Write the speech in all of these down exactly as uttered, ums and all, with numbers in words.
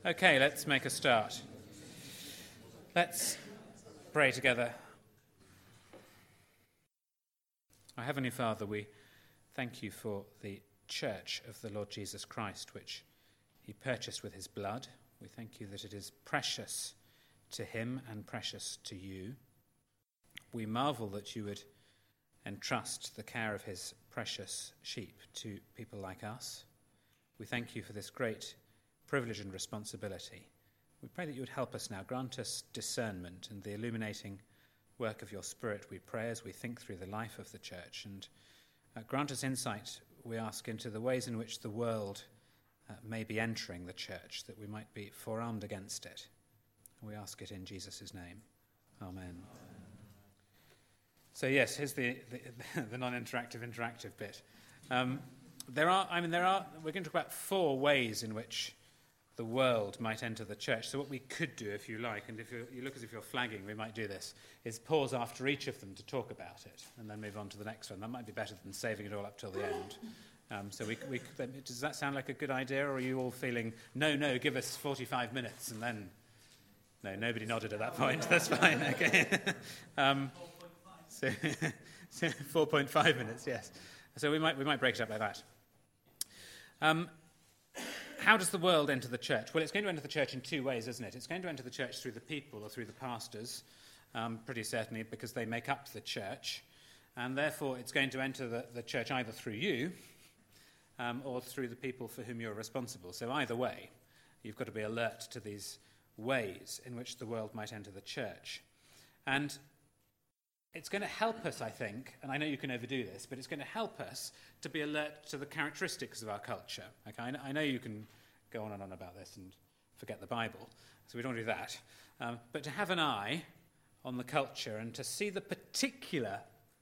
Okay, let's make a start. Let's pray together. Our Heavenly Father, we thank you for the church of the Lord Jesus Christ, which he purchased with his blood. We thank you that it is precious to him and precious to you. We marvel that you would entrust the care of his precious sheep to people like us. We thank you for this great privilege and responsibility. We pray that you would help us now. Grant us discernment and the illuminating work of your Spirit, we pray, as we think through the life of the church. And uh, grant us insight, we ask, into the ways in which the world uh, may be entering the church, that we might be forearmed against it. We ask it in Jesus' name. Amen. So yes, here's the, the, the non-interactive interactive bit. Um, there are, I mean, there are, we're going to talk about four ways in which the world might enter the church. So what we could do, if you like, and if you, you look as if you're flagging, we might do this, is pause after each of them to talk about it, and then move on to the next one. That might be better than saving it all up till the end. Um, so we, we, does that sound like a good idea, or are you all feeling, no, no, give us forty-five minutes, and then... No, nobody nodded at that point. That's fine, okay. um, so, so four point five minutes, yes. So we might, we might break it up like that. Um, How does the world enter the church? Well, it's going to enter the church in two ways, isn't it? It's going to enter the church through the people or through the pastors, um, pretty certainly, because they make up the church. And therefore, it's going to enter the, the church either through you um, or through the people for whom you're responsible. So either way, you've got to be alert to these ways in which the world might enter the church. And it's going to help us, I think, and I know you can overdo this, but it's going to help us to be alert to the characteristics of our culture. Okay, I know you can go on and on about this and forget the Bible, so we don't do that. Um, but to have an eye on the culture and to see the particular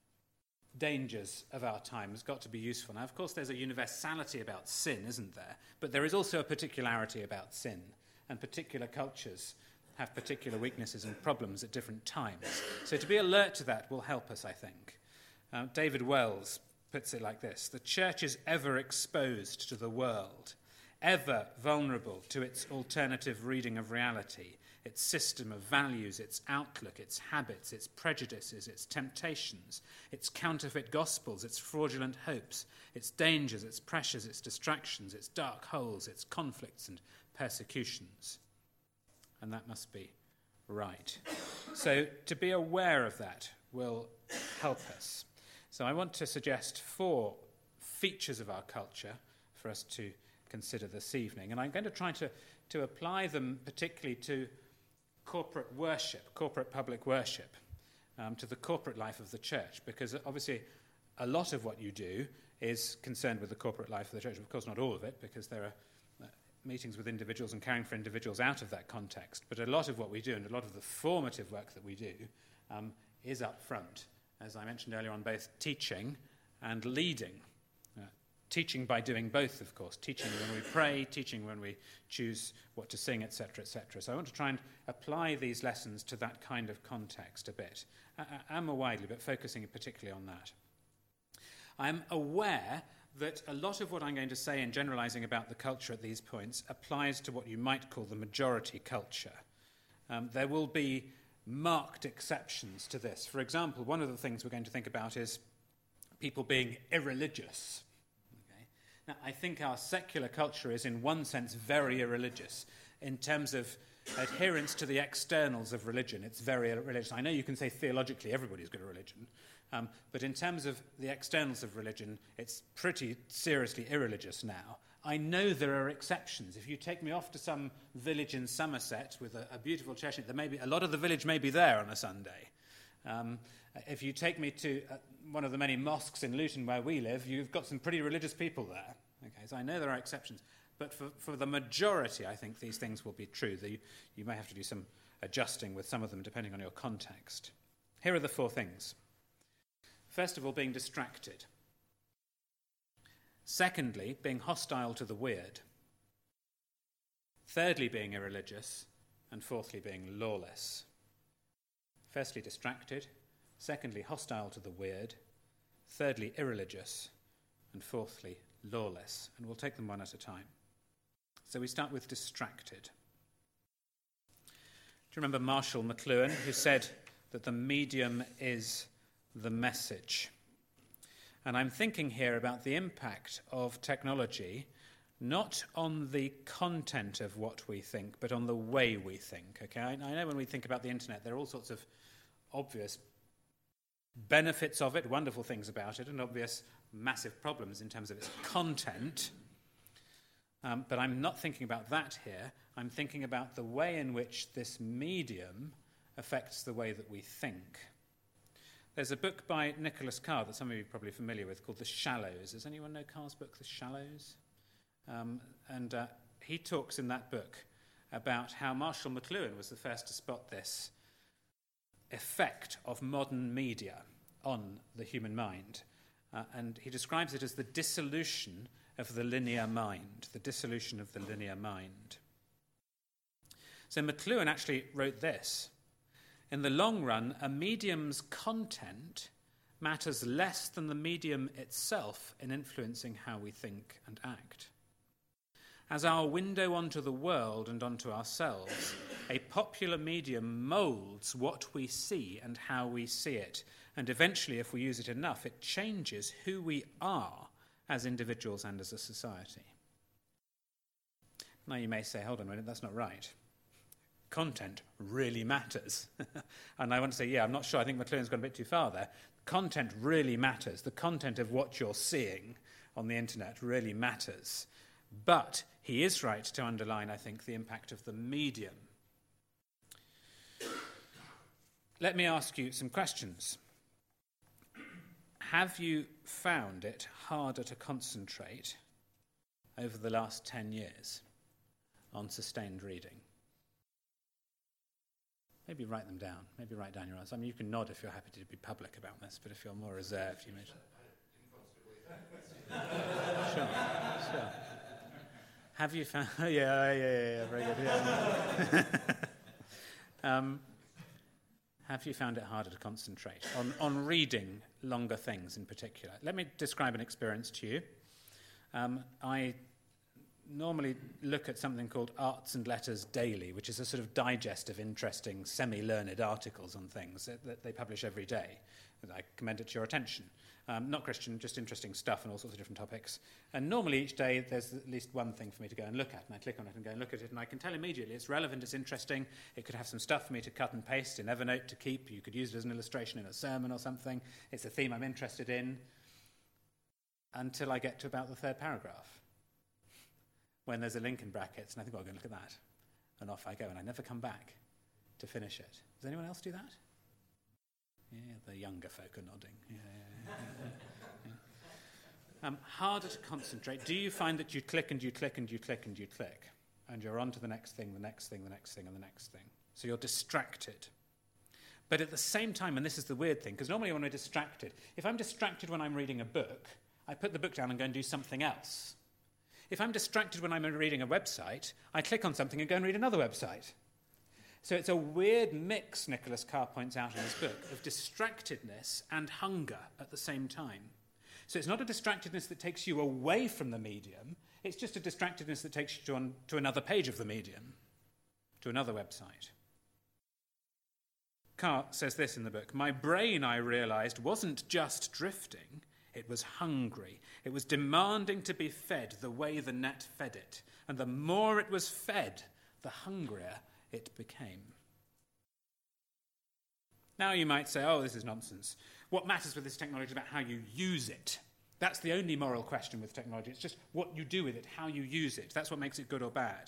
dangers of our time has got to be useful. Now, of course, there's a universality about sin, isn't there? But there is also a particularity about sin, and particular cultures have particular weaknesses and problems at different times. So to be alert to that will help us, I think. Uh, David Wells puts it like this: the church is ever exposed to the world, ever vulnerable to its alternative reading of reality, its system of values, its outlook, its habits, its prejudices, its temptations, its counterfeit gospels, its fraudulent hopes, its dangers, its pressures, its distractions, its dark holes, its conflicts and persecutions. And that must be right. So to be aware of that will help us. So I want to suggest four features of our culture for us to consider this evening. And I'm going to try to, to apply them particularly to corporate worship, corporate public worship, um, to the corporate life of the church. Because obviously a lot of what you do is concerned with the corporate life of the church. Of course, not all of it, because there are meetings with individuals and caring for individuals out of that context. But a lot of what we do and a lot of the formative work that we do um, is up front, as I mentioned earlier on, both teaching and leading. Uh, teaching by doing both, of course. Teaching when we pray, teaching when we choose what to sing, et cetera, et cetera. So I want to try and apply these lessons to that kind of context a bit, uh, and more widely, but focusing particularly on that. I'm aware that a lot of what I'm going to say in generalising about the culture at these points applies to what you might call the majority culture. Um, there will be marked exceptions to this. For example, one of the things we're going to think about is people being irreligious. Okay? Now, I think our secular culture is in one sense very irreligious in terms of adherence to the externals of religion. It's very religious. I know you can say theologically everybody's got a religion, Um, but in terms of the externals of religion, it's pretty seriously irreligious now. I know there are exceptions. If you take me off to some village in Somerset with a, a beautiful church, there may be, a lot of the village may be there on a Sunday. Um, if you take me to uh, one of the many mosques in Luton where we live, you've got some pretty religious people there. Okay, so I know there are exceptions. But for, for the majority, I think these things will be true. The, you may have to do some adjusting with some of them depending on your context. Here are the four things. First of all, being distracted. Secondly, being hostile to the weird. Thirdly, being irreligious. And fourthly, being lawless. Firstly, distracted. Secondly, hostile to the weird. Thirdly, irreligious. And fourthly, lawless. And we'll take them one at a time. So we start with distracted. Do you remember Marshall McLuhan, who said that the medium is the message? And I'm thinking here about the impact of technology, not on the content of what we think, but on the way we think. Okay, I, I know when we think about the internet, there are all sorts of obvious benefits of it, wonderful things about it, and obvious massive problems in terms of its content. Um, but I'm not thinking about that here. I'm thinking about the way in which this medium affects the way that we think. There's a book by Nicholas Carr that some of you are probably familiar with called The Shallows. Does anyone know Carr's book, The Shallows? Um, and uh, he talks in that book about how Marshall McLuhan was the first to spot this effect of modern media on the human mind. Uh, and he describes it as the dissolution of the linear mind, the dissolution of the linear mind. So McLuhan actually wrote this: in the long run, a medium's content matters less than the medium itself in influencing how we think and act. As our window onto the world and onto ourselves, a popular medium moulds what we see and how we see it. And eventually, if we use it enough, it changes who we are as individuals and as a society. Now you may say, hold on a minute, that's not right. Content really matters. And I want to say, yeah, I'm not sure. I think McLuhan's gone a bit too far there. Content really matters. The content of what you're seeing on the internet really matters. But he is right to underline, I think, the impact of the medium. Let me ask you some questions. Have you found it harder to concentrate over the last ten years on sustained reading? Maybe write them down. Maybe write down your answers. I mean, you can nod if you're happy to be public about this, but if you're more reserved, you may... Sure, sure. Have you found... Oh, yeah, yeah, yeah, yeah, very good. Yeah. um, have you found it harder to concentrate on, on reading longer things in particular? Let me describe an experience to you. Um, I normally look at something called Arts and Letters Daily, which is a sort of digest of interesting, semi-learned articles on things that, that they publish every day. And I commend it to your attention. Um, not Christian, just interesting stuff on all sorts of different topics. And normally each day there's at least one thing for me to go and look at, and I click on it and go and look at it, and I can tell immediately it's relevant, it's interesting, it could have some stuff for me to cut and paste in Evernote to keep, you could use it as an illustration in a sermon or something, it's a theme I'm interested in, until I get to about the third paragraph, when there's a link in brackets, and I think, oh, I'll go and look at that. And off I go, and I never come back to finish it. Does anyone else do that? Yeah, the younger folk are nodding. Yeah, yeah, yeah, yeah. Um, harder to concentrate. Do you find that you click and you click and you click and you click, and you're on to the next thing, the next thing, the next thing, and the next thing? So you're distracted. But at the same time, and this is the weird thing, because normally when we're distracted, if I'm distracted when I'm reading a book, I put the book down and go and do something else. If I'm distracted when I'm reading a website, I click on something and go and read another website. So it's a weird mix, Nicholas Carr points out in his book, of distractedness and hunger at the same time. So it's not a distractedness that takes you away from the medium, it's just a distractedness that takes you to, on, to another page of the medium, to another website. Carr says this in the book: my brain, I realised, wasn't just drifting, it was hungry. It was demanding to be fed the way the net fed it. And the more it was fed, the hungrier it became. Now you might say, oh, this is nonsense. What matters with this technology is about how you use it. That's the only moral question with technology. It's just what you do with it, how you use it. That's what makes it good or bad.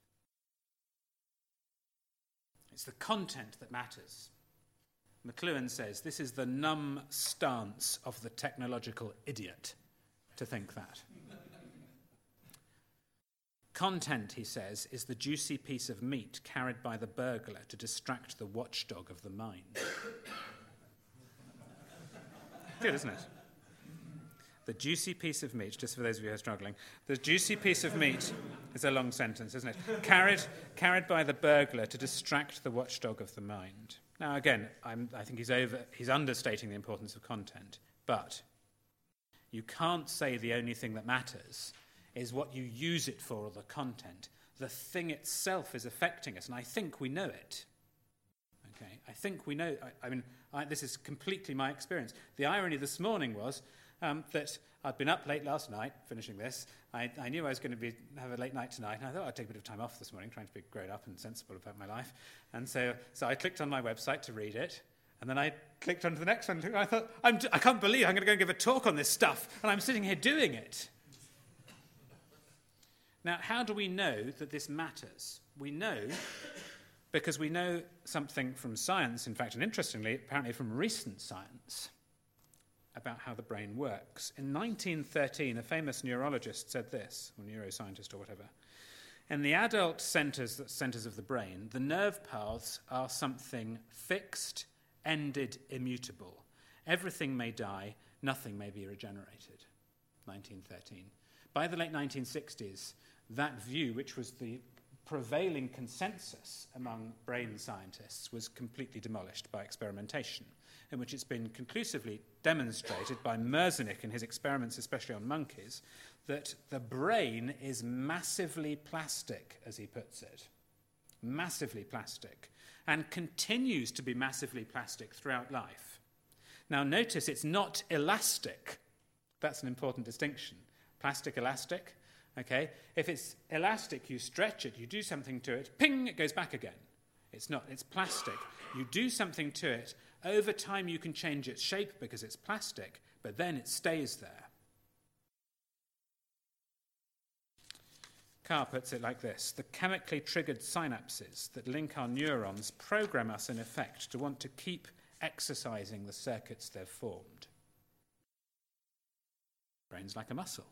It's the content that matters. McLuhan says this is the numb stance of the technological idiot to think that. Content, he says, is the juicy piece of meat carried by the burglar to distract the watchdog of the mind. Good, isn't it? The juicy piece of meat, just for those of you who are struggling, the juicy piece of meat is a long sentence, isn't it? Carried, carried by the burglar to distract the watchdog of the mind. Now, again, I'm, I think he's over, he's understating the importance of content, but you can't say the only thing that matters is what you use it for or the content. The thing itself is affecting us, and I think we know it. I think we know, I, I mean, I, this is completely my experience. The irony this morning was um, that I'd been up late last night finishing this. I, I knew I was going to be have a late night tonight, and I thought I'd take a bit of time off this morning, trying to be grown up and sensible about my life. And so, so I clicked on my website to read it, and then I clicked onto the next one, and I thought, I'm, I can't believe I'm going to go and give a talk on this stuff, and I'm sitting here doing it. Now, how do we know that this matters? We know because we know something from science, in fact, and interestingly, apparently from recent science, about how the brain works. In nineteen thirteen, a famous neurologist said this, or neuroscientist or whatever. In the adult centres, centres of the brain, the nerve paths are something fixed, ended, immutable. Everything may die, nothing may be regenerated. nineteen thirteen. By the late nineteen sixties, that view, which was the prevailing consensus among brain scientists, was completely demolished by experimentation, in which it's been conclusively demonstrated by Merzenich in his experiments, especially on monkeys, that the brain is massively plastic, as he puts it. Massively plastic. And continues to be massively plastic throughout life. Now notice it's not elastic. That's an important distinction. Plastic, elastic. Okay? If it's elastic, you stretch it, you do something to it, ping, it goes back again. It's not, it's plastic. You do something to it, over time you can change its shape because it's plastic, but then it stays there. Carr puts it like this: the chemically triggered synapses that link our neurons program us, in effect, to want to keep exercising the circuits they've formed. Brain's like a muscle.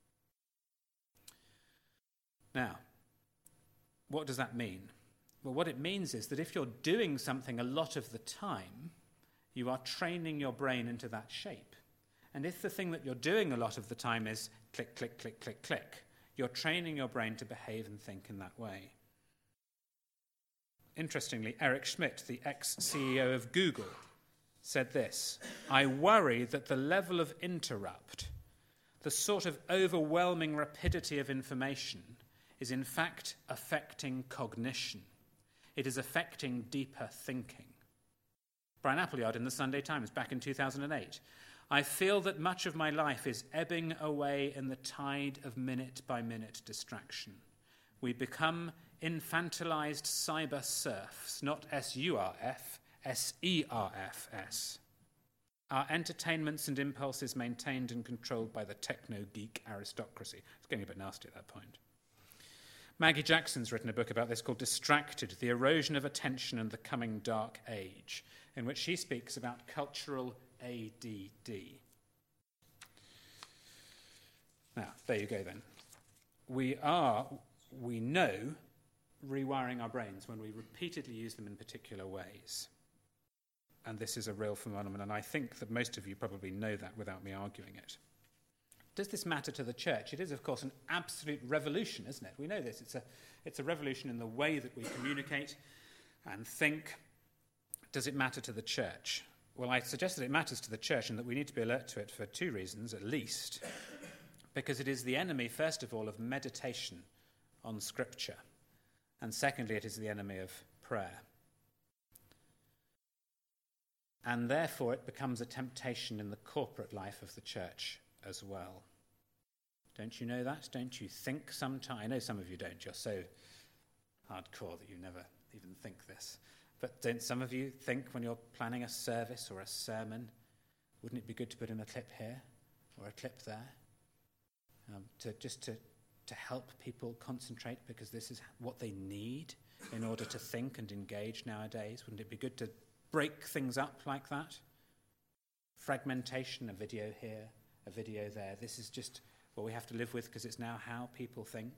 Now, what does that mean? Well, what it means is that if you're doing something a lot of the time, you are training your brain into that shape. And if the thing that you're doing a lot of the time is click, click, click, click, click, you're training your brain to behave and think in that way. Interestingly, Eric Schmidt, the ex-C E O of Google, said this: I worry that the level of interrupt, the sort of overwhelming rapidity of information, is in fact affecting cognition. It is affecting deeper thinking. Brian Appleyard in the Sunday Times back in two thousand eight. I feel that much of my life is ebbing away in the tide of minute-by-minute distraction. We become infantilized cyber serfs, not S U R F, S E R F S. Our entertainments and impulses maintained and controlled by the techno-geek aristocracy. It's getting a bit nasty at that point. Maggie Jackson's written a book about this called Distracted, The Erosion of Attention and the Coming Dark Age, in which she speaks about cultural A D D. Now, there you go then. We are, we know, rewiring our brains when we repeatedly use them in particular ways. And this is a real phenomenon, and I think that most of you probably know that without me arguing it. Does this matter to the church? It is, of course, an absolute revolution, isn't it? We know this. It's a, it's a revolution in the way that we communicate and think. Does it matter to the church? Well, I suggest that it matters to the church and that we need to be alert to it for two reasons, at least. Because it is the enemy, first of all, of meditation on Scripture. And secondly, it is the enemy of prayer. And therefore, it becomes a temptation in the corporate life of the church as well. Don't you know that? Don't you think sometimes? I know some of you don't. You're so hardcore that you never even think this. But don't some of you think when you're planning a service or a sermon, wouldn't it be good to put in a clip here or a clip there? Um, to just to, to help people concentrate, because this is what they need in order to think and engage nowadays. Wouldn't it be good to break things up like that? Fragmentation, a video here, a video there. This is just what we have to live with because it's now how people think.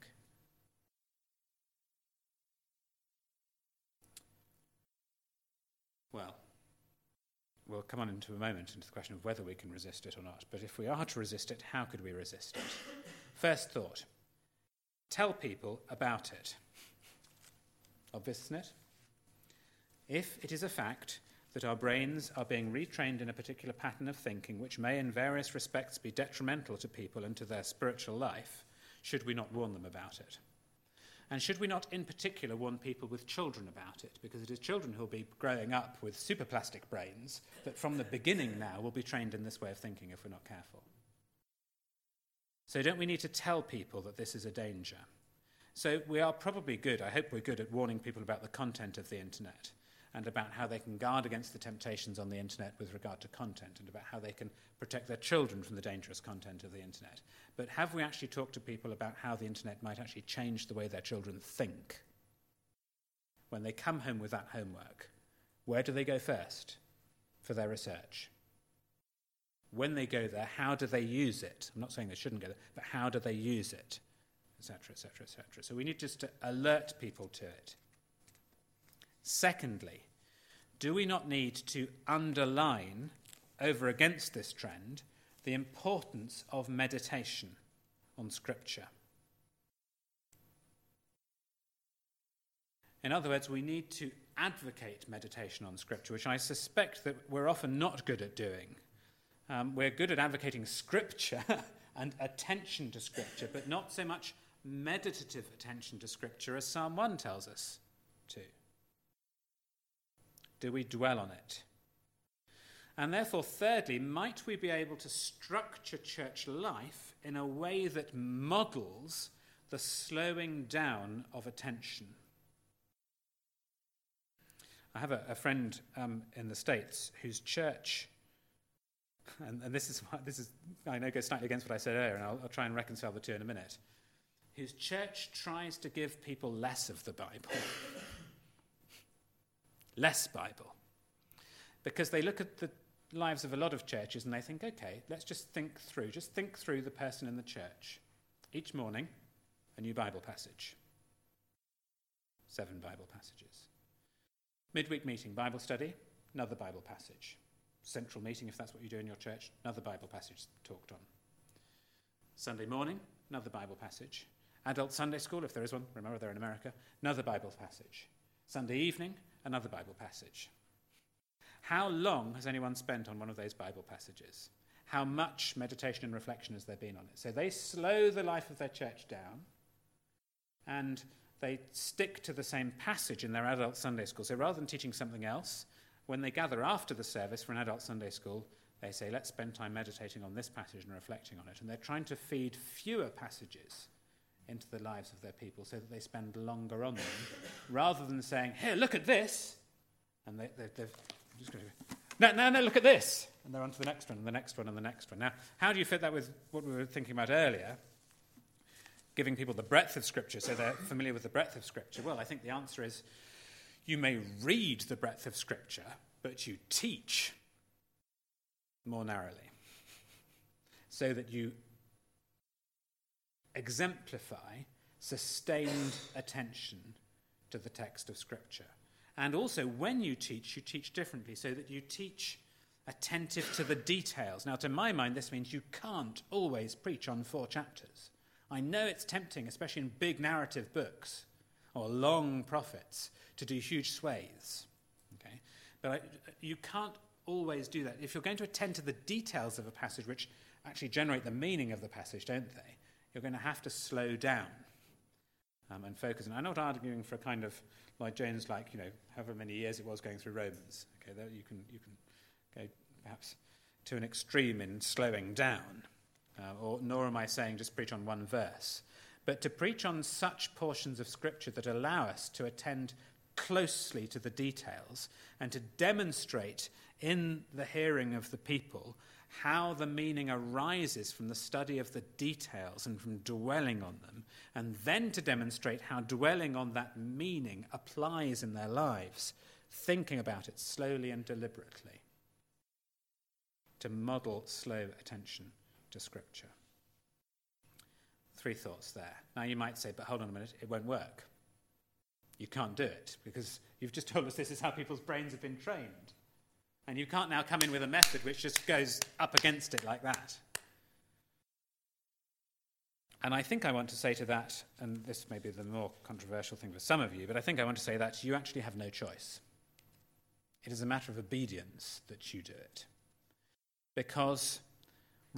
Well, we'll come on into a moment into the question of whether we can resist it or not. But if we are to resist it, how could we resist it? First thought, tell people about it. Obvious, isn't it? If it is a fact that our brains are being retrained in a particular pattern of thinking which may in various respects be detrimental to people and to their spiritual life, should we not warn them about it? And should we not in particular warn people with children about it? Because it is children who will be growing up with superplastic brains that from the beginning now will be trained in this way of thinking if we're not careful. So don't we need to tell people that this is a danger? So we are probably good, I hope we're good at warning people about the content of the internet and about how they can guard against the temptations on the internet with regard to content and about how they can protect their children from the dangerous content of the internet. But have we actually talked to people about how the internet might actually change the way their children think? When they come home with that homework, where do they go first for their research? When they go there, how do they use it? I'm not saying they shouldn't go there, but how do they use it? Etc., et cetera, et cetera. So we need just to alert people to it. Secondly, do we not need to underline, over against this trend, the importance of meditation on Scripture? In other words, we need to advocate meditation on Scripture, which I suspect that we're often not good at doing. Um, we're good at advocating Scripture and attention to Scripture, but not so much meditative attention to Scripture as Psalm one tells us to. Do we dwell on it? And therefore, thirdly, might we be able to structure church life in a way that models the slowing down of attention? I have a, a friend um, in the States whose church, and, and this is this is I know goes slightly against what I said earlier, and I'll, I'll try and reconcile the two in a minute. Whose church tries to give people less of the Bible. Less Bible. Because they look at the lives of a lot of churches and they think, okay, let's just think through, just think through the person in the church. Each morning, a new Bible passage. Seven Bible passages. Midweek meeting, Bible study, another Bible passage. Central meeting, if that's what you do in your church, another Bible passage talked on. Sunday morning, another Bible passage. Adult Sunday school, if there is one, remember they're in America, another Bible passage. Sunday evening, another Bible passage. How long has anyone spent on one of those Bible passages? How much meditation and reflection has there been on it? So they slow the life of their church down and they stick to the same passage in their adult Sunday school. So rather than teaching something else, when they gather after the service for an adult Sunday school, they say, let's spend time meditating on this passage and reflecting on it. And they're trying to feed fewer passages into the lives of their people so that they spend longer on them, rather than saying, here, look at this. And they, they, they've just going to go, no, no, no, look at this. And they're on to the next one, and the next one, and the next one. Now, how do you fit that with what we were thinking about earlier? Giving people the breadth of Scripture so they're familiar with the breadth of Scripture. Well, I think the answer is you may read the breadth of Scripture, but you teach more narrowly so that you exemplify sustained attention to the text of Scripture. And also, when you teach, you teach differently, so that you teach attentive to the details. Now, to my mind, this means you can't always preach on four chapters. I know it's tempting, especially in big narrative books or long prophets, to do huge swathes. Okay? But I, you can't always do that. If you're going to attend to the details of a passage, which actually generate the meaning of the passage, don't they? You're going to have to slow down um, and focus. And I'm not arguing for a kind of Lloyd Jones, like, you know, however many years it was going through Romans. Okay, there you can you can go perhaps to an extreme in slowing down, uh, or nor am I saying just preach on one verse, but to preach on such portions of Scripture that allow us to attend closely to the details and to demonstrate in the hearing of the people how the meaning arises from the study of the details and from dwelling on them, and then to demonstrate how dwelling on that meaning applies in their lives, thinking about it slowly and deliberately, to model slow attention to Scripture. Three thoughts there. Now you might say, but hold on a minute, it won't work. You can't do it, because you've just told us this is how people's brains have been trained. And you can't now come in with a method which just goes up against it like that. And I think I want to say to that, and this may be the more controversial thing for some of you, but I think I want to say that you actually have no choice. It is a matter of obedience that you do it. Because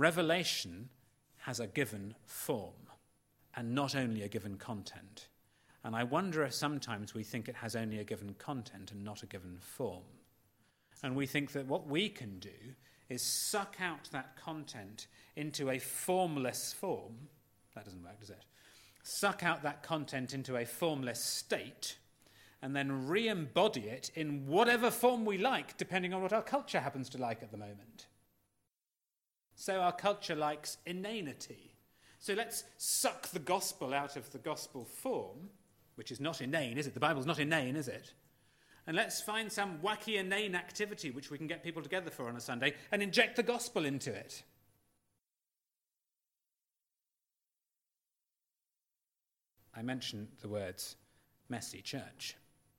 revelation has a given form, and not only a given content. And I wonder if sometimes we think it has only a given content and not a given form. And we think that what we can do is suck out that content into a formless form. That doesn't work, does it? Suck out that content into a formless state and then re-embody it in whatever form we like, depending on what our culture happens to like at the moment. So our culture likes inanity. So let's suck the gospel out of the gospel form, which is not inane, is it? The Bible's not inane, is it? And let's find some wacky, inane activity which we can get people together for on a Sunday and inject the gospel into it. I mentioned the words messy church.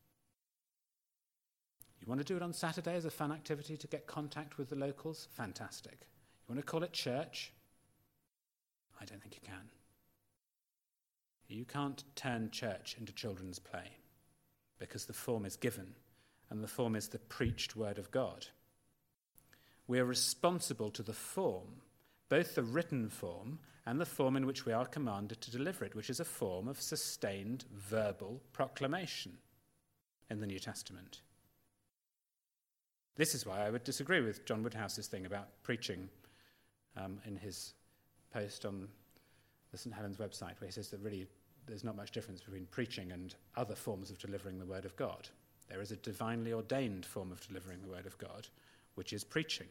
You want to do it on Saturday as a fun activity to get contact with the locals? Fantastic. You want to call it church? I don't think you can. You can't turn church into children's play because the form is given, and the form is the preached word of God. We are responsible to the form, both the written form and the form in which we are commanded to deliver it, which is a form of sustained verbal proclamation in the New Testament. This is why I would disagree with John Woodhouse's thing about preaching um, in his post on the Saint Helens website, where he says that really there's not much difference between preaching and other forms of delivering the word of God. There is a divinely ordained form of delivering the word of God, which is preaching.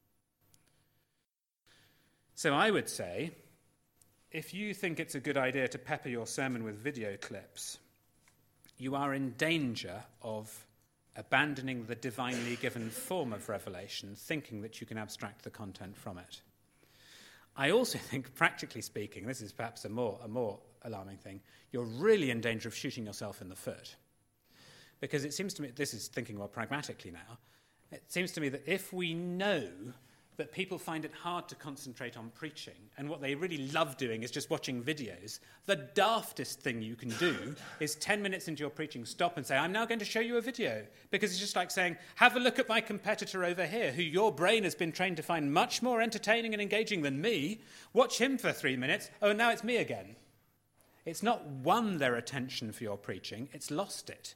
So I would say, if you think it's a good idea to pepper your sermon with video clips, you are in danger of abandoning the divinely given form of revelation, thinking that you can abstract the content from it. I also think, practically speaking, this is perhaps a more, a more alarming thing, you're really in danger of shooting yourself in the foot. Because it seems to me, this is thinking more pragmatically now, it seems to me that if we know that people find it hard to concentrate on preaching, and what they really love doing is just watching videos, the daftest thing you can do is ten minutes into your preaching, stop and say, I'm now going to show you a video. Because it's just like saying, have a look at my competitor over here, who your brain has been trained to find much more entertaining and engaging than me. Watch him for three minutes. Oh, now it's me again. It's not won their attention for your preaching, it's lost it.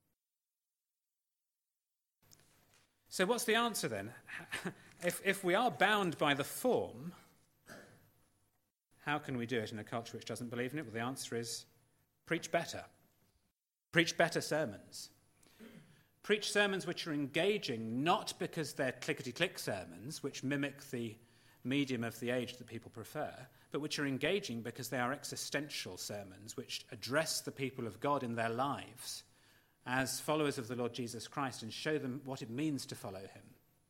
So what's the answer then? If, if we are bound by the form, how can we do it in a culture which doesn't believe in it? Well, the answer is preach better. Preach better sermons. Preach sermons which are engaging, not because they're clickety-click sermons, which mimic the medium of the age that people prefer, but which are engaging because they are existential sermons which address the people of God in their lives as followers of the Lord Jesus Christ and show them what it means to follow him.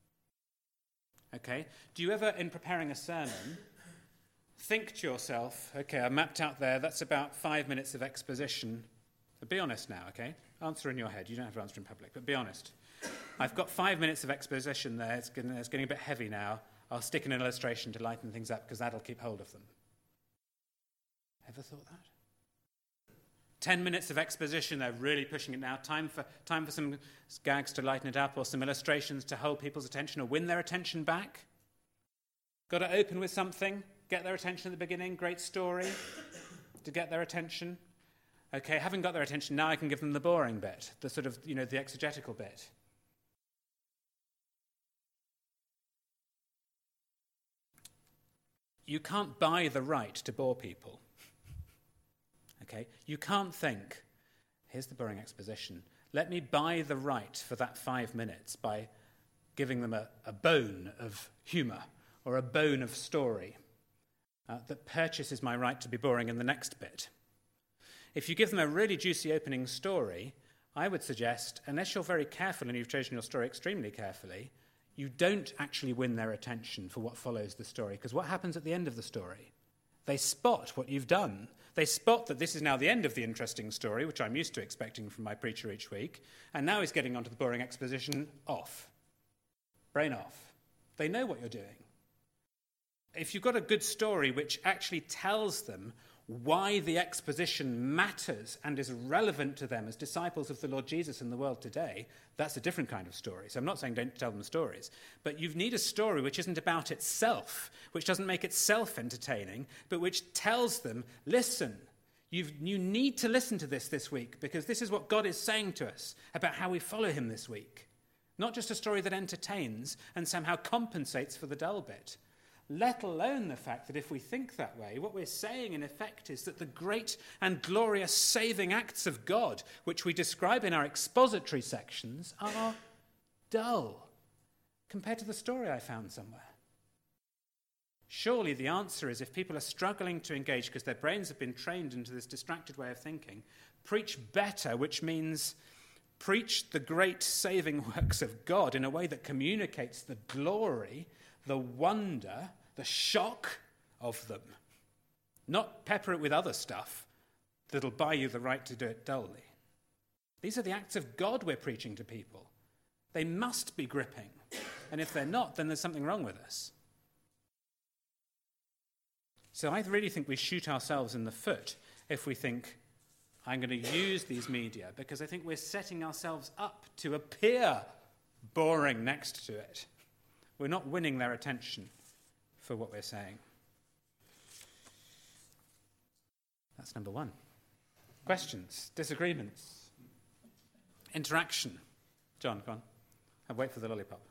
Okay? Do you ever, in preparing a sermon, think to yourself, okay, I mapped out there, that's about five minutes of exposition. But be honest now, okay? Answer in your head. You don't have to answer in public, but be honest. I've got five minutes of exposition there. It's getting, it's getting a bit heavy now. I'll stick in an illustration to lighten things up because that'll keep hold of them. Ever thought that? Ten minutes of exposition, they're really pushing it now. Time for time for some gags to lighten it up or some illustrations to hold people's attention or win their attention back. Got to open with something, get their attention at the beginning, great story to get their attention. Okay, having got their attention, now I can give them the boring bit, the sort of, you know, the exegetical bit. You can't buy the right to bore people. Okay? You can't think, here's the boring exposition, let me buy the right for that five minutes by giving them a, a bone of humour or a bone of story uh, that purchases my right to be boring in the next bit. If you give them a really juicy opening story, I would suggest, unless you're very careful and you've chosen your story extremely carefully, you don't actually win their attention for what follows the story. Because what happens at the end of the story? They spot what you've done. They spot that this is now the end of the interesting story, which I'm used to expecting from my preacher each week, and now he's getting onto the boring exposition. Off. Brain off. They know what you're doing. If you've got a good story which actually tells them why the exposition matters and is relevant to them as disciples of the Lord Jesus in the world today, that's a different kind of story. So I'm not saying don't tell them stories, but you need a story which isn't about itself, which doesn't make itself entertaining, but which tells them, listen, You've, you need to listen to this this week because this is what God is saying to us about how we follow him this week. Not just a story that entertains and somehow compensates for the dull bit. Let alone the fact that if we think that way, what we're saying in effect is that the great and glorious saving acts of God, which we describe in our expository sections, are dull compared to the story I found somewhere. Surely the answer is, if people are struggling to engage because their brains have been trained into this distracted way of thinking, preach better, which means preach the great saving works of God in a way that communicates the glory, the wonder, the shock of them. Not pepper it with other stuff that'll buy you the right to do it dully. These are the acts of God we're preaching to people. They must be gripping. And if they're not, then there's something wrong with us. So I really think we shoot ourselves in the foot if we think, I'm going to use these media, because I think we're setting ourselves up to appear boring next to it. We're not winning their attention for what we're saying. That's number one. Questions, disagreements, interaction. John, go on. I'll wait for the lollipop.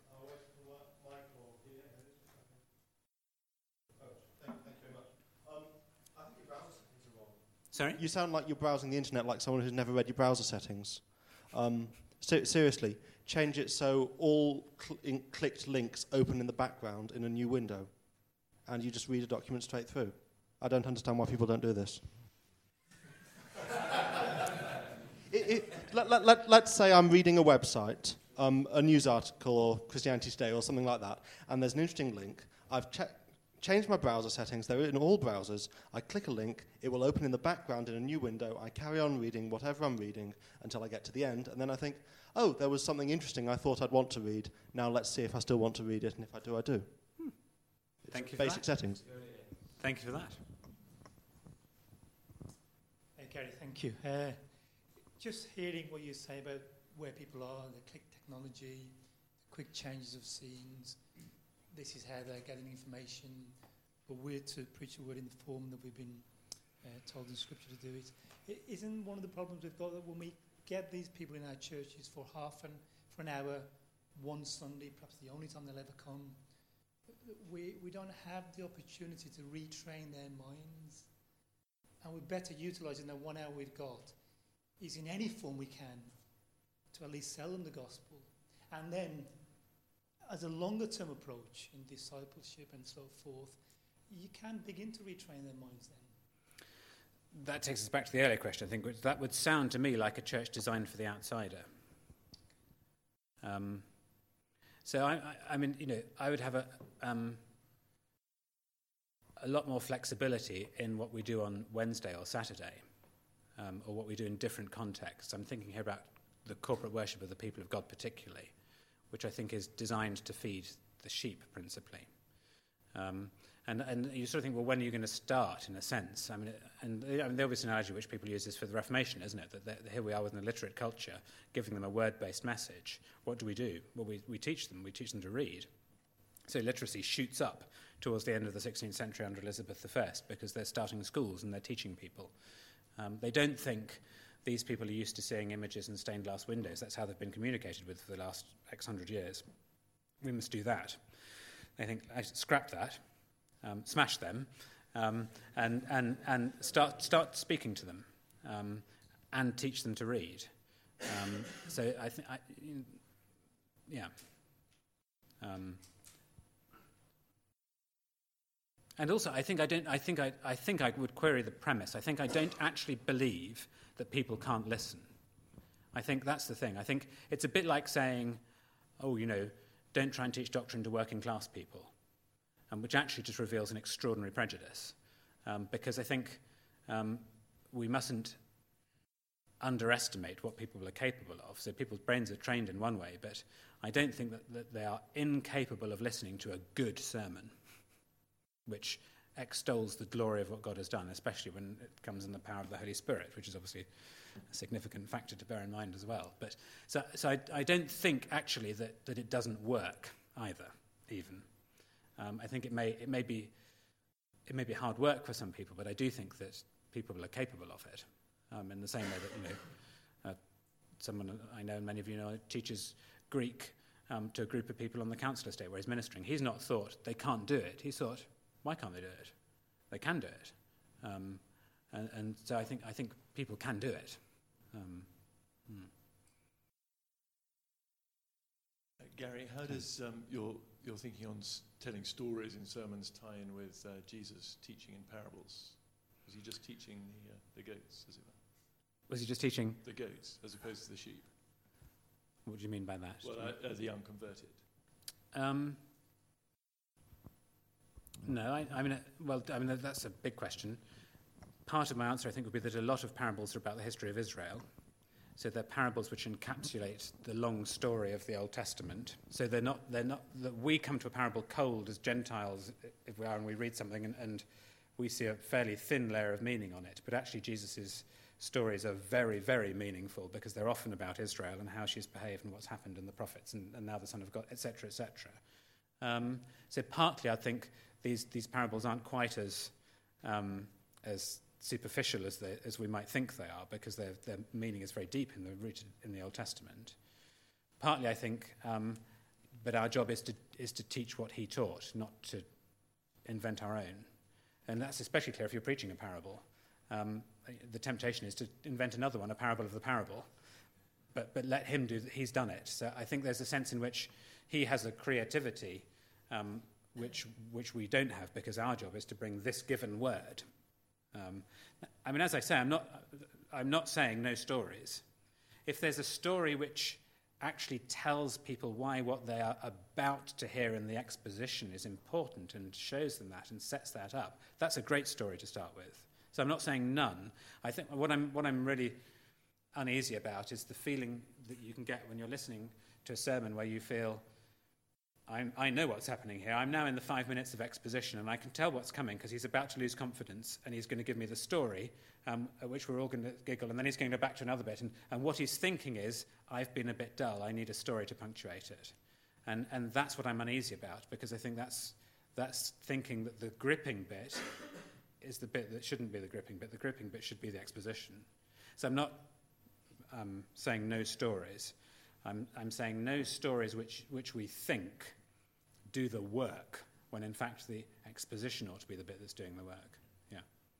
Sorry? You sound like you're browsing the internet like someone who's never read your browser settings. Um, so, seriously, change it so all cl- in clicked links open in the background in a new window, and you just read a document straight through. I don't understand why people don't do this. it, it, let, let, let, let's say I'm reading a website, um, a news article or Christianity Today or something like that, and there's an interesting link. I've checked. Change my browser settings, they're in all browsers, I click a link, it will open in the background in a new window, I carry on reading whatever I'm reading until I get to the end, and then I think, oh, there was something interesting I thought I'd want to read, now let's see if I still want to read it, and if I do, I do. Hmm. Thank you basic for that. settings. Thank you for that. Hey, Gary, thank you. Uh, just hearing what you say about where people are, the click technology, the quick changes of scenes, this is how they're getting information, but we're to preach the word in the form that we've been uh, told in Scripture to do it. it. Isn't one of the problems we've got that when we get these people in our churches for half an, for an hour, one Sunday, perhaps the only time they'll ever come, we, we don't have the opportunity to retrain their minds, and we're better utilising the one hour we've got is in any form we can to at least sell them the gospel, and then as a longer-term approach in discipleship and so forth, you can begin to retrain their minds then. That takes us back to the earlier question, I think, which that would sound to me like a church designed for the outsider. Um, so, I, I, I mean, you know, I would have a, um, a lot more flexibility in what we do on Wednesday or Saturday, um, or what we do in different contexts. I'm thinking here about the corporate worship of the people of God particularly, which I think is designed to feed the sheep principally. Um, and, and you sort of think, well, when are you going to start, in a sense? I mean, and I mean, the obvious analogy which people use is for the Reformation, isn't it? That, that here we are with an illiterate culture, giving them a word-based message. What do we do? Well, we, we teach them. We teach them to read. So literacy shoots up towards the end of the sixteenth century under Elizabeth the First because they're starting schools and they're teaching people. Um, they don't think these people are used to seeing images in stained glass windows. That's how they've been communicated with for the last X hundred years. We must do that. They think, I should scrap that, um, smash them, um, and, and, and start, start speaking to them um, and teach them to read. Um, so I think, yeah. Um, and also, I think I don't. I think I, I think I would query the premise. I think I don't actually believe that people can't listen. I think that's the thing. I think it's a bit like saying, oh, you know, don't try and teach doctrine to working class people, um, which actually just reveals an extraordinary prejudice. Um, because I think um, we mustn't underestimate what people are capable of. So people's brains are trained in one way, but I don't think that, that they are incapable of listening to a good sermon, which extols the glory of what God has done, especially when it comes in the power of the Holy Spirit, which is obviously a significant factor to bear in mind as well. But so, so I, I don't think actually that, that it doesn't work either. Even um, I think it may it may be it may be hard work for some people, but I do think that people are capable of it. Um, in the same way that, you know, uh, someone I know, and many of you know, teaches Greek um, to a group of people on the council estate where he's ministering. He's not thought they can't do it. He's thought, why can't they do it? They can do it. Um, and, and so I think I think people can do it. Um, hmm. uh, Gary, how does um, your your thinking on s- telling stories in sermons tie in with uh, Jesus teaching in parables? Was he just teaching the uh, the goats, as it were? Was he just teaching? The goats, as opposed to the sheep. What do you mean by that? Well, uh, uh, the unconverted. Um, no, I, I mean, uh, well, I mean that's a big question. Part of my answer, I think, would be that a lot of parables are about the history of Israel. So they're parables which encapsulate the long story of the Old Testament. So they're not, they're not, that we come to a parable cold as Gentiles, if we are, and we read something and, and we see a fairly thin layer of meaning on it. But actually Jesus' stories are very, very meaningful because they're often about Israel and how she's behaved and what's happened in the prophets and, and now the Son of God, et cetera, et cetera. Um, so partly I think these, these parables aren't quite as, um, as superficial as, they, as we might think they are because their, their meaning is very deep in the, rooted in the Old Testament. Partly I think, um, but our job is to, is to teach what he taught, not to invent our own. And that's especially clear if you're preaching a parable. Um, the temptation is to invent another one, a parable of the parable, but but let him do, he's done it. So I think there's a sense in which he has a creativity um, which which we don't have because our job is to bring this given word. Um, I mean, as I say, I'm not I'm not saying no stories. If there's a story which actually tells people why what they are about to hear in the exposition is important and shows them that and sets that up, that's a great story to start with. So I'm not saying none. I think what I'm what I'm really uneasy about is the feeling that you can get when you're listening to a sermon where you feel, I'm, I know what's happening here. I'm now in the five minutes of exposition and I can tell what's coming because he's about to lose confidence and he's going to give me the story um, at which we're all going to giggle and then he's going to go back to another bit. And, and what he's thinking is, I've been a bit dull. I need a story to punctuate it. And, and that's what I'm uneasy about because I think that's that's thinking that the gripping bit is the bit that shouldn't be the gripping bit. The gripping bit should be the exposition. So I'm not um, saying no stories. I'm, I'm saying no stories which, which we think do the work, when in fact the exposition ought to be the bit that's doing the work. Yeah.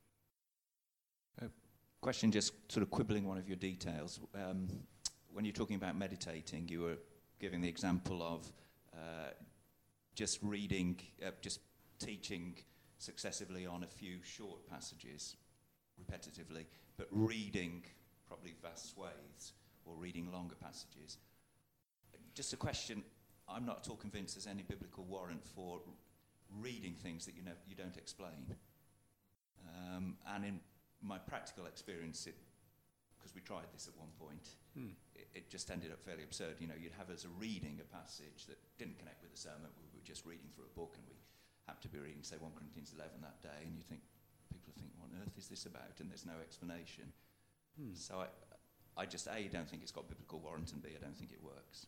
A question, just sort of quibbling one of your details. Um, when you're talking about meditating, you were giving the example of uh, just reading, uh, just teaching successively on a few short passages, repetitively, but reading probably vast swathes, or reading longer passages. Just a question, I'm not at all convinced there's any biblical warrant for reading things that you know you don't explain. Um, and in my practical experience, because we tried this at one point, hmm. it, it just ended up fairly absurd. You know, you'd have us reading a passage that didn't connect with the sermon. We were just reading through a book, and we happened to be reading, say, First Corinthians eleven that day, and you think, people think, what on earth is this about? And there's no explanation. Hmm. So I, I just, A, don't think it's got biblical warrant, and B, I don't think it works.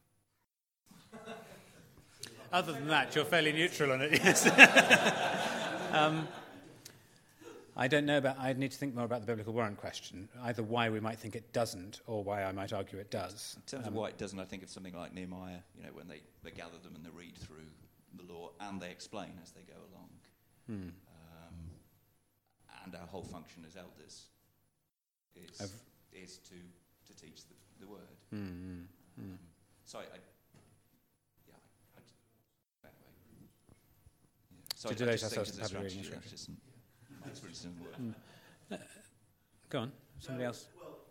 Other than that, you're fairly neutral on it, yes. um, I don't know about, I'd need to think more about the biblical warrant question, either why we might think it doesn't or why I might argue it does. In terms um, of why it doesn't, I think of something like Nehemiah, you know, when they, they gather them and they read through the law and they explain as they go along. Hmm. Um, and our whole function as elders is, I've, is to, to teach the, the word. Hmm, hmm, um, hmm. So I, I yeah, I, I, anyway. Yeah. So to I, delay I just think ourselves as to a public strategy, reading that just isn't, my experience doesn't work. Mm. Uh, go on, somebody else. Well,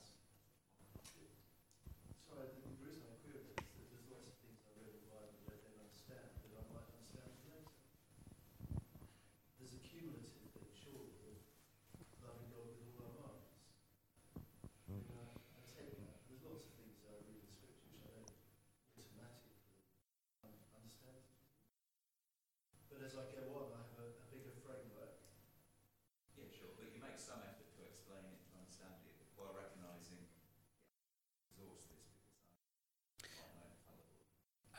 sorry, the reason I query it is that there's lots of things I read in the Bible that I don't understand, that I might understand later. There's a cumulative thing, surely, of loving God with all our minds. I, mean, I, I take that. There's lots of things that I read in Scripture which I don't automatically understand. But as I go on, I have a, a bigger framework. Yeah, sure, but you make some effort to explain it, to understand it.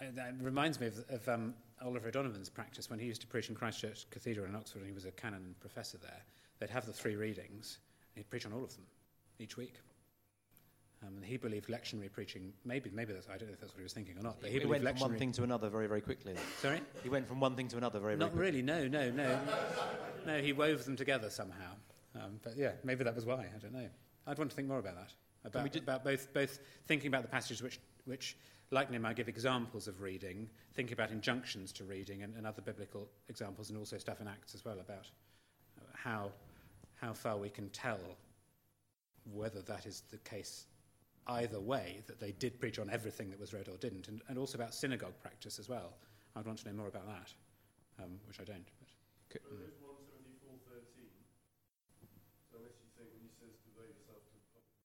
that reminds me of, of um, Oliver O'Donovan's practice when he used to preach in Christ Church Cathedral in Oxford, and he was a canon and professor there. They'd have the three readings, and he'd preach on all of them each week. Um, and he believed lectionary preaching, maybe, maybe that's, I don't know if that's what he was thinking or not, but he, he believed went from lectionary... one thing to another very, very quickly. Then. Sorry? He went from one thing to another very, very Not quickly. really, no, no, no. No, he wove them together somehow. Um, but yeah, maybe that was why, I don't know. I'd want to think more about that, about, did- about both, both thinking about the passages which, which like Nehemiah, give examples of reading, thinking about injunctions to reading and, and other biblical examples, and also stuff in Acts as well about how, how far we can tell whether that is the case either way, that they did preach on everything that was read or didn't, and, and also about synagogue practice as well. I'd want to know more about that, um, which I don't. But, But there's one seventy-four thirteen. So unless you think when he says to devote yourself to the public,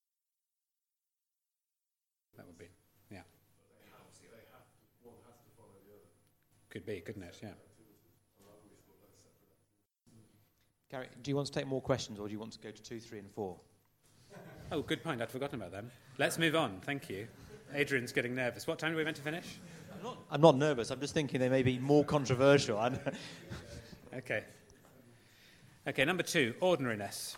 that would be, yeah. but they have, they have to, one has to follow the other. Could be, couldn't it? Yeah. And I've always thought that's separate activities. Gary, do you want to take more questions, or do you want to go to two, three, and four? Oh, good point. I'd forgotten about them. Let's move on. Thank you. Adrian's getting nervous. What time are we meant to finish? I'm not, I'm not nervous. I'm just thinking they may be more controversial. Okay. Okay, number two, ordinariness.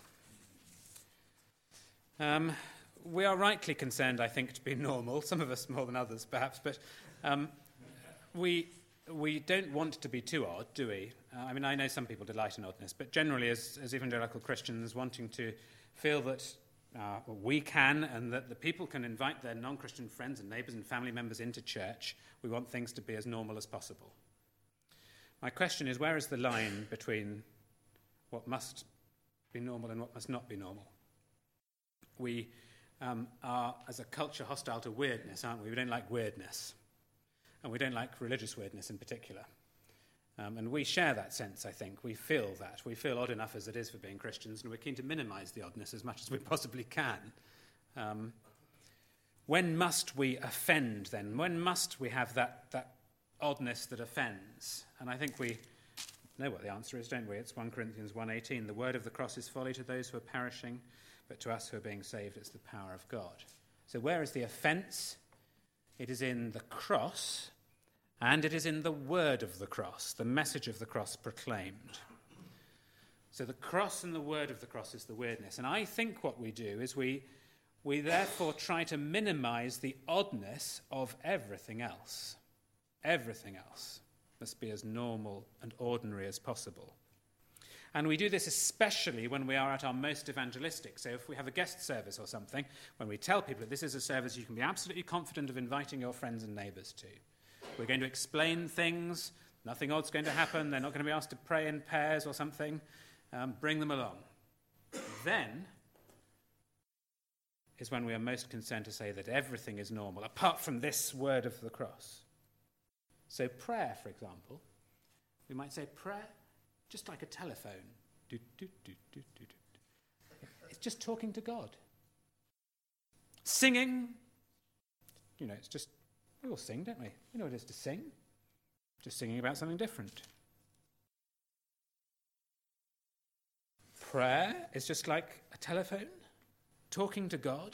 Um, we are rightly concerned, I think, to be normal. Some of us more than others, perhaps, but um, we we don't want to be too odd, do we? Uh, I mean, I know some people delight in oddness, but generally, as, as evangelical Christians, wanting to feel that uh, we can and that the people can invite their non-Christian friends and neighbours and family members into church, we want things to be as normal as possible. My question is, where is the line between what must be normal and what must not be normal? We um, are, as a culture, hostile to weirdness, aren't we? We don't like weirdness. And we don't like religious weirdness in particular. Um, and we share that sense, I think. We feel that. We feel odd enough as it is for being Christians, and we're keen to minimise the oddness as much as we possibly can. Um, when must we offend, then? When must we have that, that oddness that offends? And I think we know what the answer is, don't we? It's First Corinthians one eighteen. The word of the cross is folly to those who are perishing, but to us who are being saved, it's the power of God. So where is the offence? It is in the cross, and it is in the word of the cross, the message of the cross proclaimed. So the cross and the word of the cross is the weirdness. And I think what we do is we, we therefore try to minimise the oddness of everything else. Everything else must be as normal and ordinary as possible. And we do this especially when we are at our most evangelistic. So if we have a guest service or something, when we tell people that this is a service you can be absolutely confident of inviting your friends and neighbours to. We're going to explain things. Nothing odd's going to happen. They're not going to be asked to pray in pairs or something. Um, bring them along. Then is when we are most concerned to say that everything is normal, apart from this word of the cross. So prayer, for example, we might say prayer, just like a telephone. Do, do, do, do, do, do. It's just talking to God. Singing, you know, it's just, we all sing, don't we? We know what it is to sing. Just singing about something different. Prayer is just like a telephone, talking to God.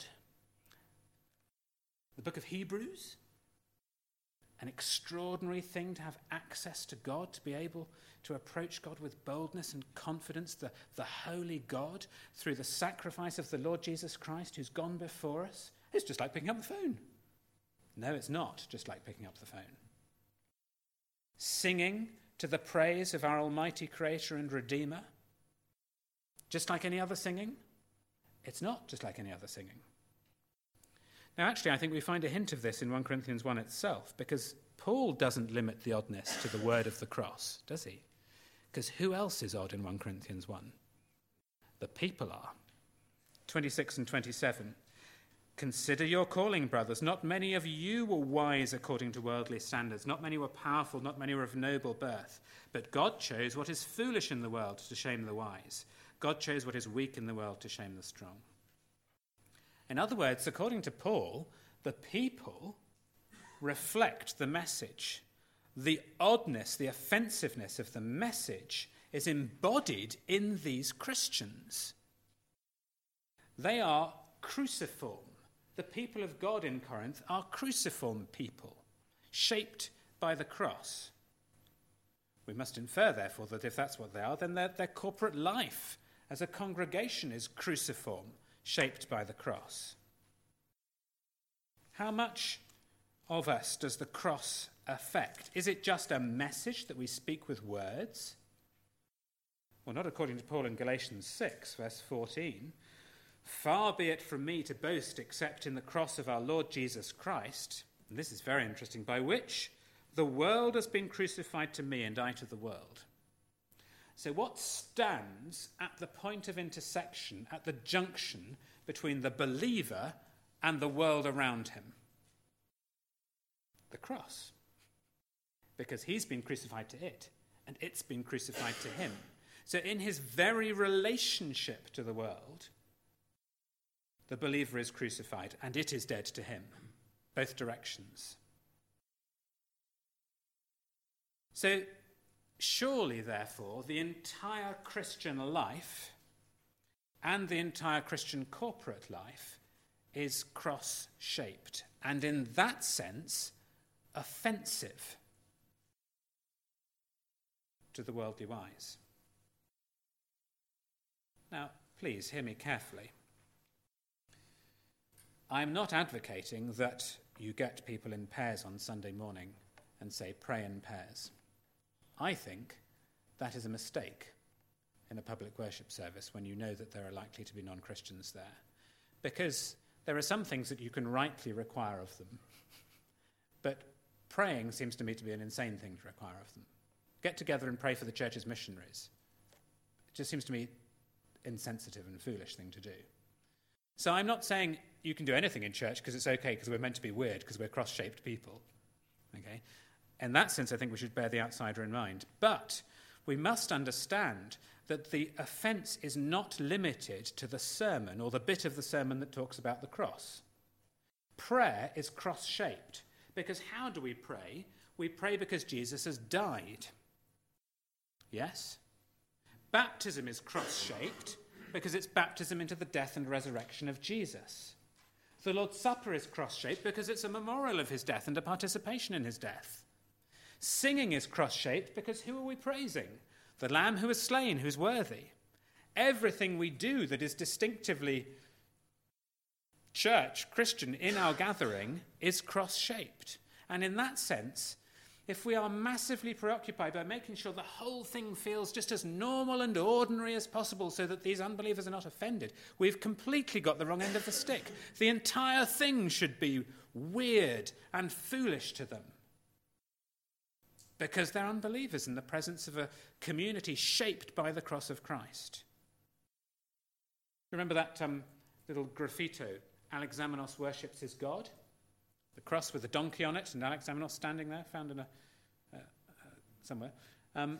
The book of Hebrews, an extraordinary thing to have access to God, to be able to approach God with boldness and confidence, the, the holy God, through the sacrifice of the Lord Jesus Christ who's gone before us. It's just like picking up the phone. No, it's not just like picking up the phone. Singing to the praise of our almighty Creator and Redeemer, just like any other singing. It's not just like any other singing. Now, actually, I think we find a hint of this in First Corinthians one itself, because Paul doesn't limit the oddness to the word of the cross, does he? Because who else is odd in First Corinthians one? The people are. twenty-six and twenty-seven. Consider your calling, brothers. Not many of you were wise according to worldly standards. Not many were powerful. Not many were of noble birth. But God chose what is foolish in the world to shame the wise. God chose what is weak in the world to shame the strong. In other words, according to Paul, the people reflect the message. The oddness, the offensiveness of the message is embodied in these Christians. They are cruciform. The people of God in Corinth are cruciform people. shaped by the cross. We must infer, therefore, that if that's what they are, then their, their corporate life as a congregation is cruciform, shaped by the cross. How much of us does the cross affect? Is it just a message that we speak with words? Well, not according to Paul in Galatians six, verse fourteen. Far be it from me to boast except in the cross of our Lord Jesus Christ, and this is very interesting, by which the world has been crucified to me and I to the world. So what stands at the point of intersection, at the junction between the believer and the world around him? The cross. Because he's been crucified to it, and it's been crucified to him. So in his very relationship to the world, the believer is crucified, and it is dead to him. Both directions. So surely, therefore, the entire Christian life and the entire Christian corporate life is cross-shaped, and in that sense, offensive to the worldly wise. Now, please hear me carefully. I'm not advocating that you get people in pairs on Sunday morning and say, pray in pairs. I think that is a mistake in a public worship service when you know that there are likely to be non-Christians there. Because there are some things that you can rightly require of them. But praying seems to me to be an insane thing to require of them. Get together and pray for the church's missionaries. It just seems to me insensitive and foolish thing to do. So I'm not saying you can do anything in church because it's okay because we're meant to be weird because we're cross-shaped people. Okay? In that sense, I think we should bear the outsider in mind. But we must understand that the offence is not limited to the sermon or the bit of the sermon that talks about the cross. Prayer is cross-shaped because how do we pray? We pray because Jesus has died. Yes? Baptism is cross-shaped because it's baptism into the death and resurrection of Jesus. The Lord's Supper is cross-shaped because it's a memorial of his death and a participation in his death. Singing is cross-shaped because who are we praising? The Lamb who was slain, who's worthy. Everything we do that is distinctively church, Christian, in our gathering is cross-shaped. And in that sense, if we are massively preoccupied by making sure the whole thing feels just as normal and ordinary as possible so that these unbelievers are not offended, we've completely got the wrong end of the stick. The entire thing should be weird and foolish to them because they're unbelievers in the presence of a community shaped by the cross of Christ. Remember that um, little graffito, Alexamenos worships his God? The cross with a donkey on it, and Alexamenos standing there, found in a uh, uh, somewhere. Um,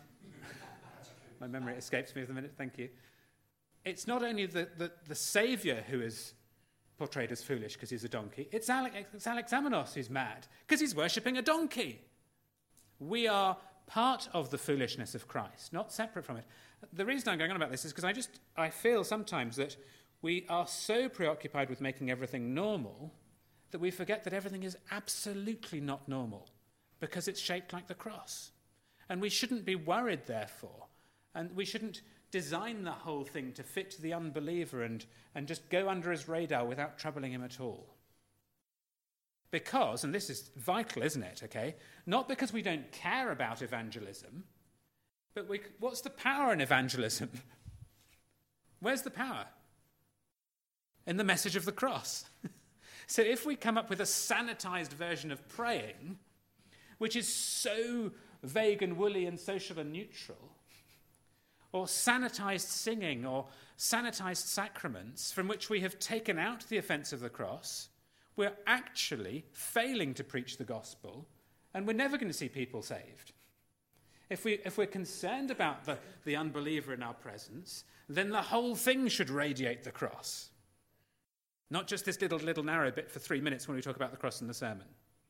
my memory escapes me for the minute, thank you. It's not only the, the, the Saviour who is portrayed as foolish because he's a donkey, it's, Alex, it's Alexamenos who's mad because he's worshipping a donkey. We are part of the foolishness of Christ, not separate from it. The reason I'm going on about this is because I just I feel sometimes that we are so preoccupied with making everything normal that we forget that everything is absolutely not normal because it's shaped like the cross. And we shouldn't be worried, therefore, and we shouldn't design the whole thing to fit the unbeliever and, and just go under his radar without troubling him at all. Because, and this is vital, isn't it, okay? Not because we don't care about evangelism, but we, what's the power in evangelism? Where's the power? In the message of the cross. So if we come up with a sanitized version of praying, which is so vague and woolly and social and neutral, or sanitized singing or sanitized sacraments from which we have taken out the offense of the cross, we're actually failing to preach the gospel, and we're never going to see people saved. If, we, if we're concerned about the, the unbeliever in our presence, then the whole thing should radiate the cross. Not just this little, little narrow bit for three minutes when we talk about the cross in the sermon.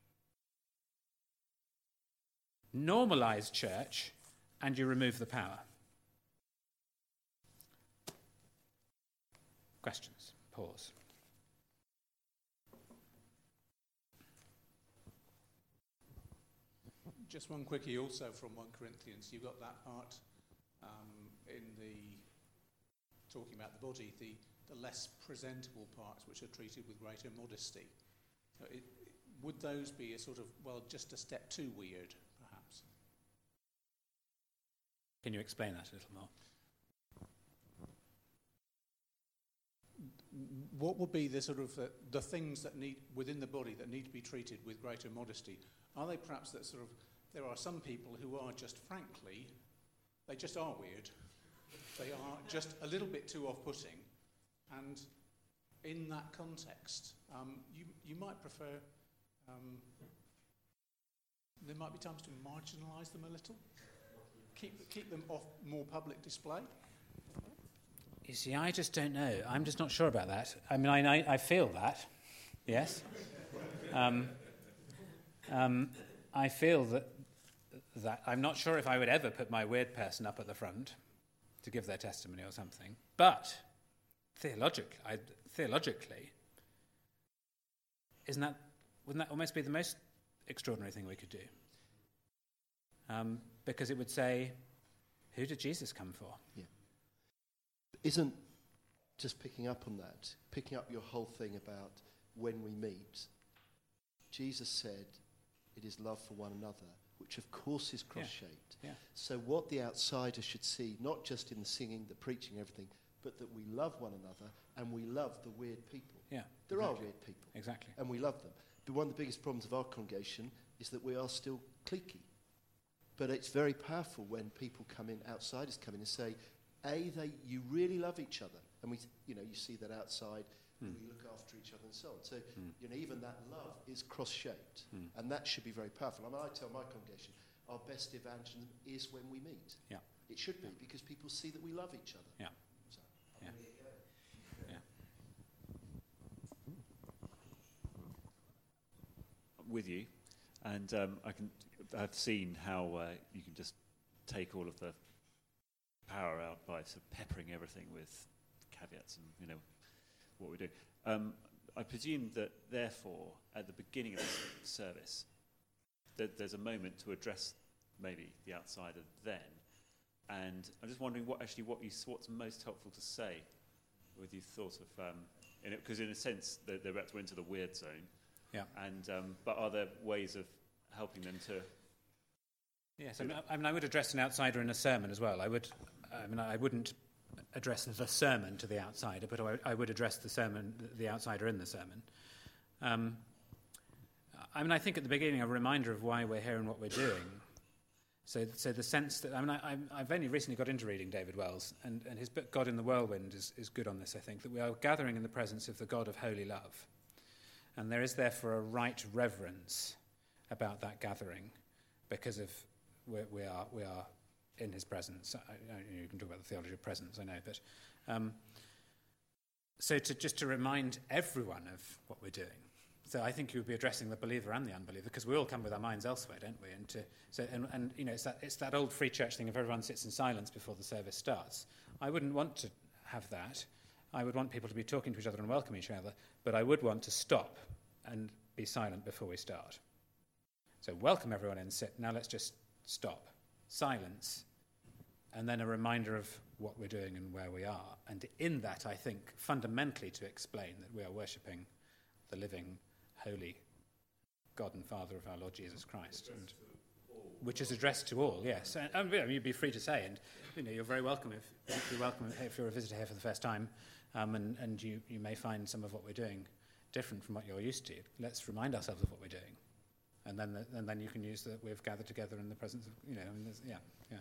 Normalize church, and you remove the power. Questions? Pause. just one quickie also from First Corinthians. You've got that part um, in the talking about the body, the, the less presentable parts which are treated with greater modesty. So it, would those be a sort of, well, just a step too weird, perhaps? Can you explain that a little more? What would be the sort of uh, the things that need within the body that need to be treated with greater modesty? Are they perhaps that sort of, there are some people who are just frankly, they just are weird. They are just a little bit too off-putting, and in that context, um, you you might prefer. Um, there might be times to marginalise them a little, keep keep them off more public display. You see, I just don't know. I'm just not sure about that. I mean, I, I feel that, yes. Um, um, I feel that that I'm not sure if I would ever put my weird person up at the front to give their testimony or something. But theologically, I, theologically, isn't that wouldn't that almost be the most extraordinary thing we could do? Um, because it would say, who did Jesus come for? Yeah. Isn't, just picking up on that, picking up your whole thing about when we meet, Jesus said it is love for one another, which of course is cross-shaped. Yeah. Yeah. So what the outsider should see, not just in the singing, the preaching, everything, but that we love one another and we love the weird people. Yeah, there exactly. are weird people. Exactly. And we love them. But one of the biggest problems of our congregation is that we are still cliquey. But it's very powerful when people come in, outsiders come in and say, A, they you really love each other. And we, you know, you see that outside, mm. we look after each other and so on. So, mm. you know, even that love is cross-shaped. Mm. And that should be very powerful. I mean, I tell my congregation, our best evangelism is when we meet. Yeah. It should be, because people see that we love each other. Yeah. So, Yeah. Yeah. With you, and um, I can. I've seen how uh, you can just take all of the power out by sort of peppering everything with caveats and you know what we do. Um, I presume that therefore, at the beginning of the service, that there's a moment to address maybe the outsider then, and I'm just wondering what actually what you what's most helpful to say with you thought of um, in it, because in a sense they're, they're about to enter the weird zone. Yeah. And um, but are there ways of helping them to? Yes, I mean, I mean, I would address an outsider in a sermon as well. I would, I mean, I wouldn't address the sermon to the outsider, but I, I would address the sermon, the outsider in the sermon. Um, I mean, I think at the beginning a reminder of why we're here and what we're doing. So, so the sense that I mean, I, I've only recently got into reading David Wells, and, and his book God in the Whirlwind is, is good on this. I think that we are gathering in the presence of the God of holy love. And there is therefore a right reverence about that gathering because of where we are we are in his presence. I, I, you can talk about the theology of presence, I know, but um, so to just to remind everyone of what we're doing. So I think you would be addressing the believer and the unbeliever because we all come with our minds elsewhere, don't we? And to, so and, and you know it's that it's that old free church thing of everyone sits in silence before the service starts. I wouldn't want to have that. I would want people to be talking to each other and welcome each other, but I would want to stop and be silent before we start. So welcome everyone in, sit. Now let's just stop. Silence. And then a reminder of what we're doing and where we are. And in that, I think, fundamentally to explain that we are worshipping the living, holy God and Father of our Lord Jesus Christ. And which is addressed to all, yes. And, and you'd be free to say, and you know, you're very welcome if you're welcome if you're a visitor here for the first time, um, and, and you, you may find some of what we're doing different from what you're used to. Let's remind ourselves of what we're doing, and then the, and then you can use that we've gathered together in the presence of you know. I mean, yeah, yeah.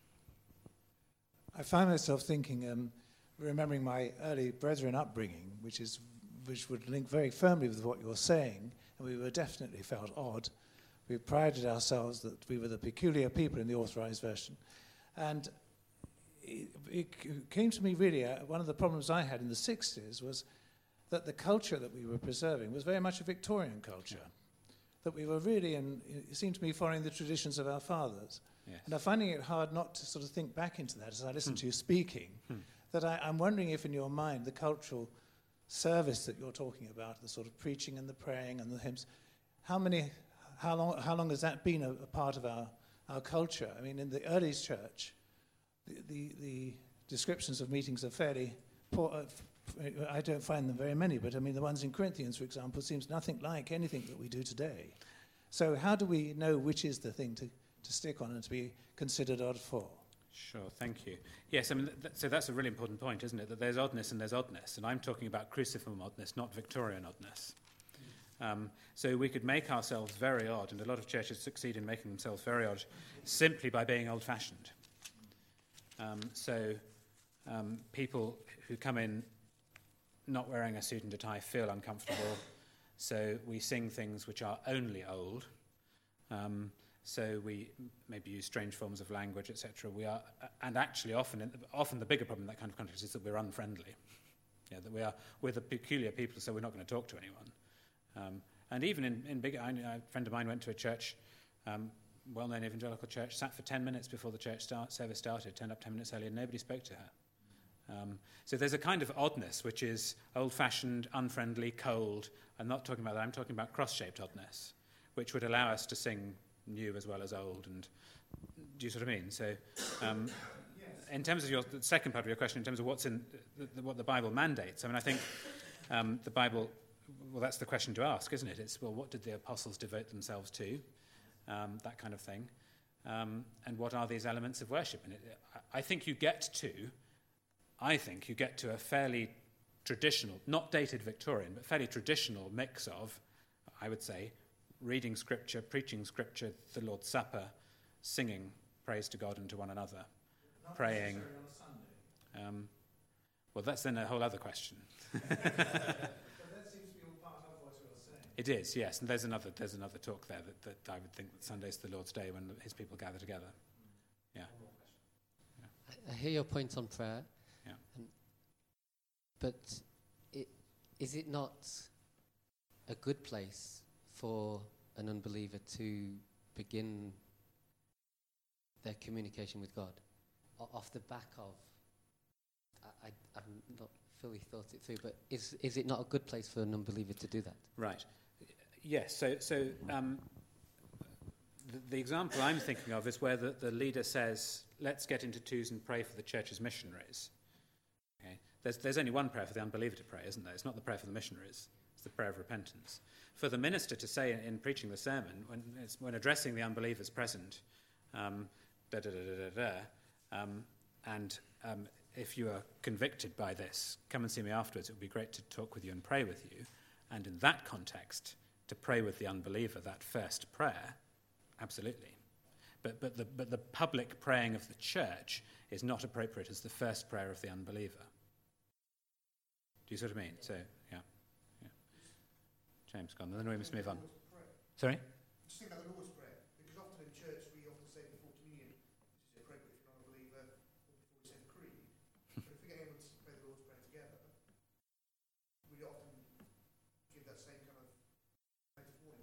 I find myself thinking, um, remembering my early brethren upbringing, which is which would link very firmly with what you're saying, and we were definitely felt odd. We prided ourselves that we were the peculiar people in the Authorized Version. And it, it came to me really, uh, one of the problems I had in the sixties was that the culture that we were preserving was very much a Victorian culture. Yeah. That we were really, in, it seemed to me, following the traditions of our fathers. Yes. And I'm finding it hard not to sort of think back into that as I listen hmm. to you speaking, hmm. that I, I'm wondering if in your mind the cultural service that you're talking about, the sort of preaching and the praying and the hymns, how many... how long how long has that been a, a part of our, our culture? I mean, in the early church, the, the, the descriptions of meetings are fairly poor. Uh, f- I don't find them very many, but I mean, the ones in Corinthians, for example, seems nothing like anything that we do today. So how do we know which is the thing to, to stick on and to be considered odd for? Sure, thank you. Yes, I mean, th- so that's a really important point, isn't it? That there's oddness and there's oddness, and I'm talking about cruciform oddness, not Victorian oddness. Um, so we could make ourselves very odd, and a lot of churches succeed in making themselves very odd simply by being old-fashioned. Um, so um, people who come in not wearing a suit and a tie feel uncomfortable, so we sing things which are only old. Um, So we maybe use strange forms of language, et cetera. We are, and actually, often, in, often the bigger problem in that kind of context is that we're unfriendly. Yeah, that we are we're the peculiar people, so we're not going to talk to anyone. Um, and even in in bigger, I, a friend of mine went to a church, um, well-known evangelical church, sat for ten minutes before the church start, service started, turned up ten minutes early, and nobody spoke to her. Um, so there's a kind of oddness which is old-fashioned, unfriendly, cold. I'm not talking about that. I'm talking about cross-shaped oddness, which would allow us to sing new as well as old, and do you sort of mean? So, um, yes. In terms of your the second part of your question, in terms of what's in the, the, what the Bible mandates, I mean, I think um, the Bible. Well, that's the question to ask, isn't it? It's well, what did the apostles devote themselves to? Um, that kind of thing, um, and what are these elements of worship? And it, I, I think you get to, I think you get to a fairly traditional, not dated Victorian, but fairly traditional mix of, I would say, reading Scripture, preaching Scripture, the Lord's Supper, singing praise to God and to one another, not praying. On a Sunday. Um, well, that's then a whole other question. But that seems to be all part of what you're saying. It is, yes, and there's another there's another talk there that, that I would think that Sunday's the Lord's Day when His people gather together. Yeah. yeah. I, I hear your point on prayer. Yeah. Um, but it, is it not a good place for an unbeliever to begin their communication with God o- off the back of, I, I, I've not fully thought it through, but is is it not a good place for an unbeliever to do that? Right. Yes, so so um, the, the example I'm thinking of is where the, the leader says, let's get into twos and pray for the church's missionaries. Okay. There's, there's only one prayer for the unbeliever to pray, isn't there? It's not the prayer for the missionaries. It's the prayer of repentance. For the minister to say in, in preaching the sermon, when, it's, when addressing the unbelievers present, um, da da da da da da, um, and um, if you are convicted by this, come and see me afterwards. It would be great to talk with you and pray with you. And in that context, to pray with the unbeliever, that first prayer, absolutely. But but the but the public praying of the church is not appropriate as the first prayer of the unbeliever. Do you sort of mean? So yeah. James, gone. Then we must move on. Sorry? Just think about the Lord's Prayer, because often in church we often say before communion, which is appropriate if you're not a believer, or before we say the creed. But if we get able to pray the Lord's Prayer together, we often give that same kind of metaphor.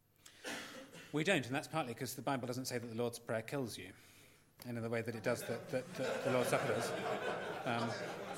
We don't, and that's partly because the Bible doesn't say that the Lord's Prayer kills you, and in the way that it does that, that, that the Lord's Supper does. Um,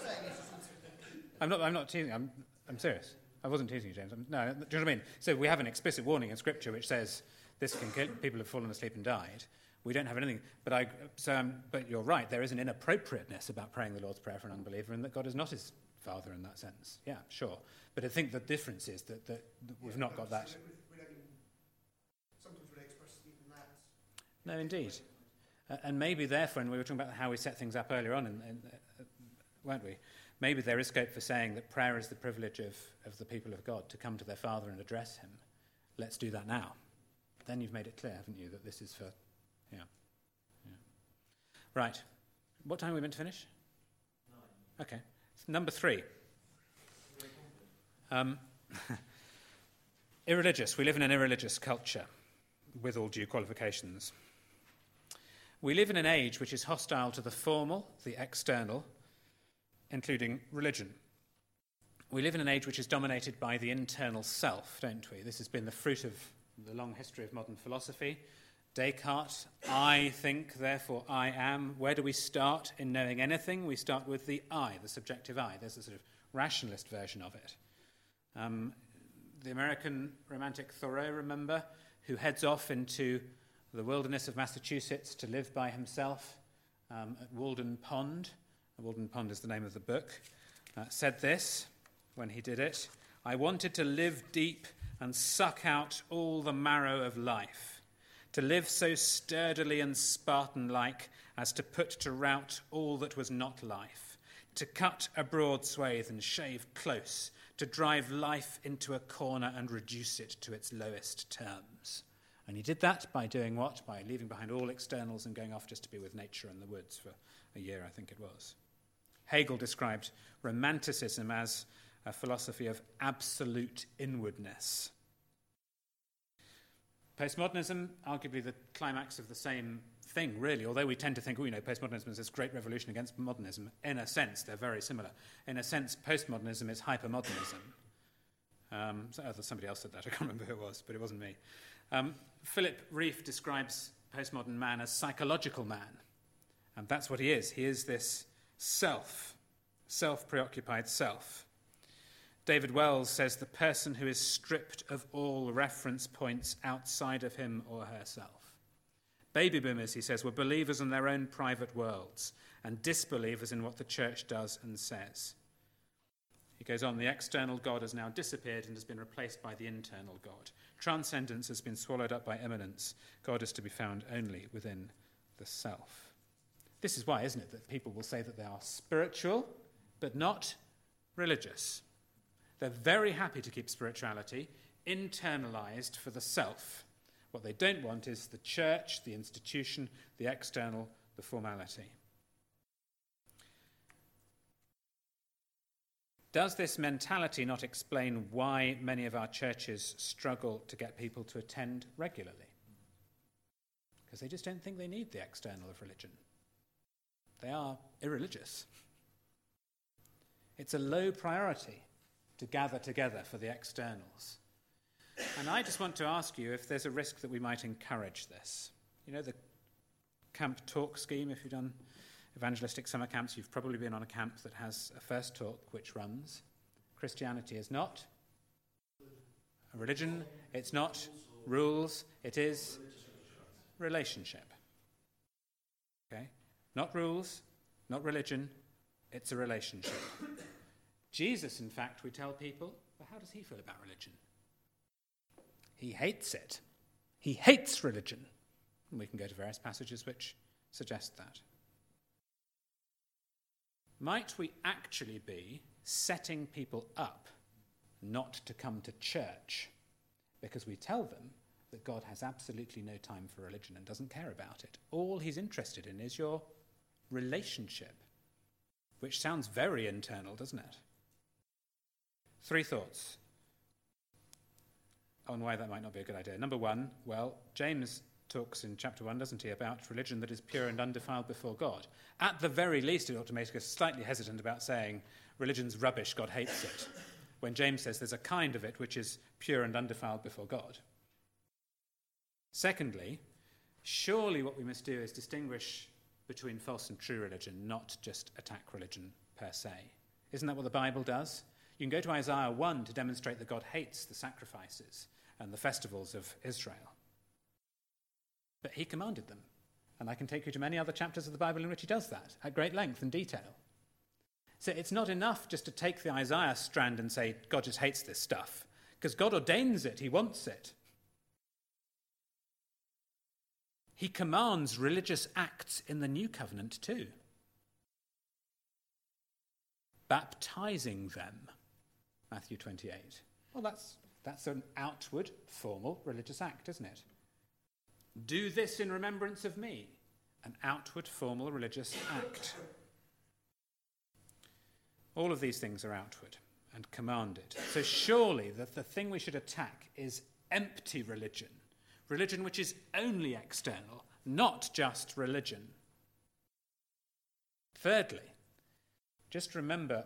I'm not. I'm not teasing. I'm. I'm serious. I wasn't teasing you, James. I'm, no, do you know what I mean? So we have an explicit warning in Scripture which says this can kill. People have fallen asleep and died. We don't have anything. But I. So, um, but you're right. There is an inappropriateness about praying the Lord's Prayer for an unbeliever, and that God is not his father in that sense. Yeah, sure. But I think the difference is that, that, that we've yeah, not got that. We don't even, sometimes we don't express even that. No, indeed. Uh, and maybe therefore, and we were talking about how we set things up earlier on, in, in, uh, weren't we? Maybe there is scope for saying that prayer is the privilege of, of the people of God to come to their Father and address him. Let's do that now. Then you've made it clear, haven't you, that this is for... Yeah. yeah. Right. What time are we meant to finish? Nine. Okay. Number three. Um, irreligious. We live in an irreligious culture, with all due qualifications. We live in an age which is hostile to the formal, the external, including religion. We live in an age which is dominated by the internal self, don't we? This has been the fruit of the long history of modern philosophy. Descartes, I think, therefore I am. Where do we start in knowing anything? We start with the I, the subjective I. There's a sort of rationalist version of it. Um, the American romantic Thoreau, remember, who heads off into the wilderness of Massachusetts to live by himself um, at Walden Pond. Walden Pond is the name of the book. Uh, said this when he did it: "I wanted to live deep and suck out all the marrow of life, to live so sturdily and Spartan-like as to put to rout all that was not life, to cut a broad swathe and shave close, to drive life into a corner and reduce it to its lowest terms." And he did that by doing what? By leaving behind all externals and going off just to be with nature in the woods for a year, I think it was. Hegel described Romanticism as a philosophy of absolute inwardness. Postmodernism, arguably the climax of the same thing, really, although we tend to think, oh, you know, postmodernism is this great revolution against modernism. In a sense, they're very similar. In a sense, postmodernism is hypermodernism. Um, so, oh, somebody else said that, I can't remember who it was, but it wasn't me. Um, Philip Rieff describes postmodern man as psychological man, and that's what he is. He is this self, self-preoccupied self. David Wells says the person who is stripped of all reference points outside of him or herself. Baby boomers, he says, were believers in their own private worlds and disbelievers in what the church does and says. He goes on, the external God has now disappeared and has been replaced by the internal God. Transcendence has been swallowed up by immanence. God is to be found only within the self. This is why, isn't it, that people will say that they are spiritual, but not religious. They're very happy to keep spirituality internalized for the self. What they don't want is the church, the institution, the external, the formality. Does this mentality not explain why many of our churches struggle to get people to attend regularly? Because they just don't think they need the external of religion. They are irreligious. It's a low priority to gather together for the externals. And I just want to ask you if there's a risk that we might encourage this. You know, the camp talk scheme, if you've done evangelistic summer camps, you've probably been on a camp that has a first talk which runs, Christianity is not a religion, it's not rules, it is relationship. Okay? Not rules, not religion, it's a relationship. Jesus, in fact, we tell people, well, how does he feel about religion? He hates it. He hates religion. And we can go to various passages which suggest that. Might we actually be setting people up not to come to church because we tell them that God has absolutely no time for religion and doesn't care about it? All he's interested in is your relationship, which sounds very internal, doesn't it? Three thoughts on why that might not be a good idea. Number one, well, James talks in chapter one, doesn't he, about religion that is pure and undefiled before God. At the very least, it ought to make us slightly hesitant about saying religion's rubbish, God hates it, when James says there's a kind of it which is pure and undefiled before God. Secondly, surely what we must do is distinguish between false and true religion, not just attack religion per se. Isn't that what the Bible does? You can go to Isaiah one to demonstrate that God hates the sacrifices and the festivals of Israel. But he commanded them. And I can take you to many other chapters of the Bible in which he does that at great length and detail. So it's not enough just to take the Isaiah strand and say, God just hates this stuff. Because God ordains it. He wants it. He commands religious acts in the New Covenant too. Baptizing them. Matthew twenty-eight. Well, that's, that's an outward, formal religious act, isn't it? Do this in remembrance of me. An outward, formal religious act. All of these things are outward and commanded. So surely that the thing we should attack is empty religion. Religion which is only external, not just religion. Thirdly, just remember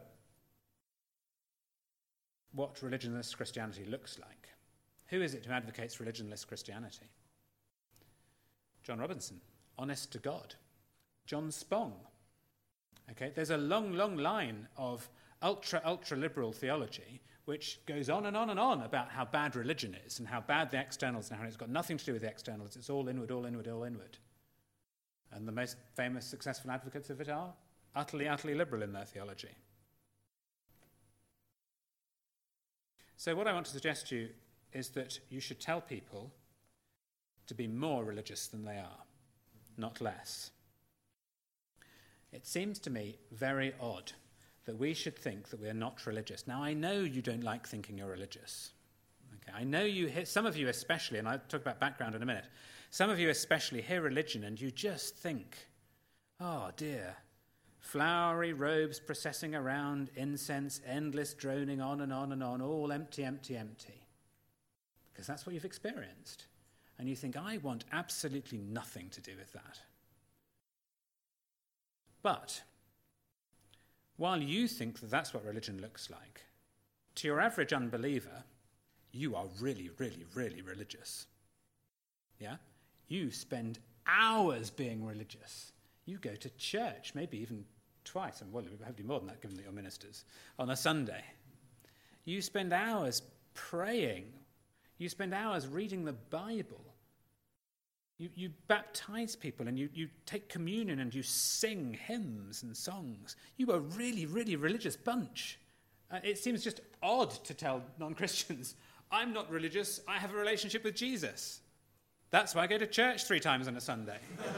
what religionless Christianity looks like. Who is it who advocates religionless Christianity? John Robinson, honest to God. John Spong. Okay, there's a long, long line of ultra, ultra liberal theology which goes on and on and on about how bad religion is and how bad the externals are, and it's got nothing to do with the externals. It's all inward, all inward, all inward. And the most famous, successful advocates of it are utterly, utterly liberal in their theology. So what I want to suggest to you is that you should tell people to be more religious than they are, not less. It seems to me very odd that we should think that we are not religious. Now, I know you don't like thinking you're religious. Okay, I know you hear, some of you especially, and I'll talk about background in a minute, some of you especially hear religion and you just think, oh dear, flowery robes processing around, incense, endless droning on and on and on, all empty, empty, empty. Because that's what you've experienced. And you think, I want absolutely nothing to do with that. But while you think that that's what religion looks like, to your average unbeliever, you are really, really, really religious. Yeah? You spend hours being religious. You go to church, maybe even twice, and well, hopefully more than that, given that you're ministers, on a Sunday. You spend hours praying. You spend hours reading the Bible. You, you baptize people and you, you take communion and you sing hymns and songs. You are a really, really religious bunch. Uh, it seems just odd to tell non-Christians, I'm not religious, I have a relationship with Jesus. That's why I go to church three times on a Sunday.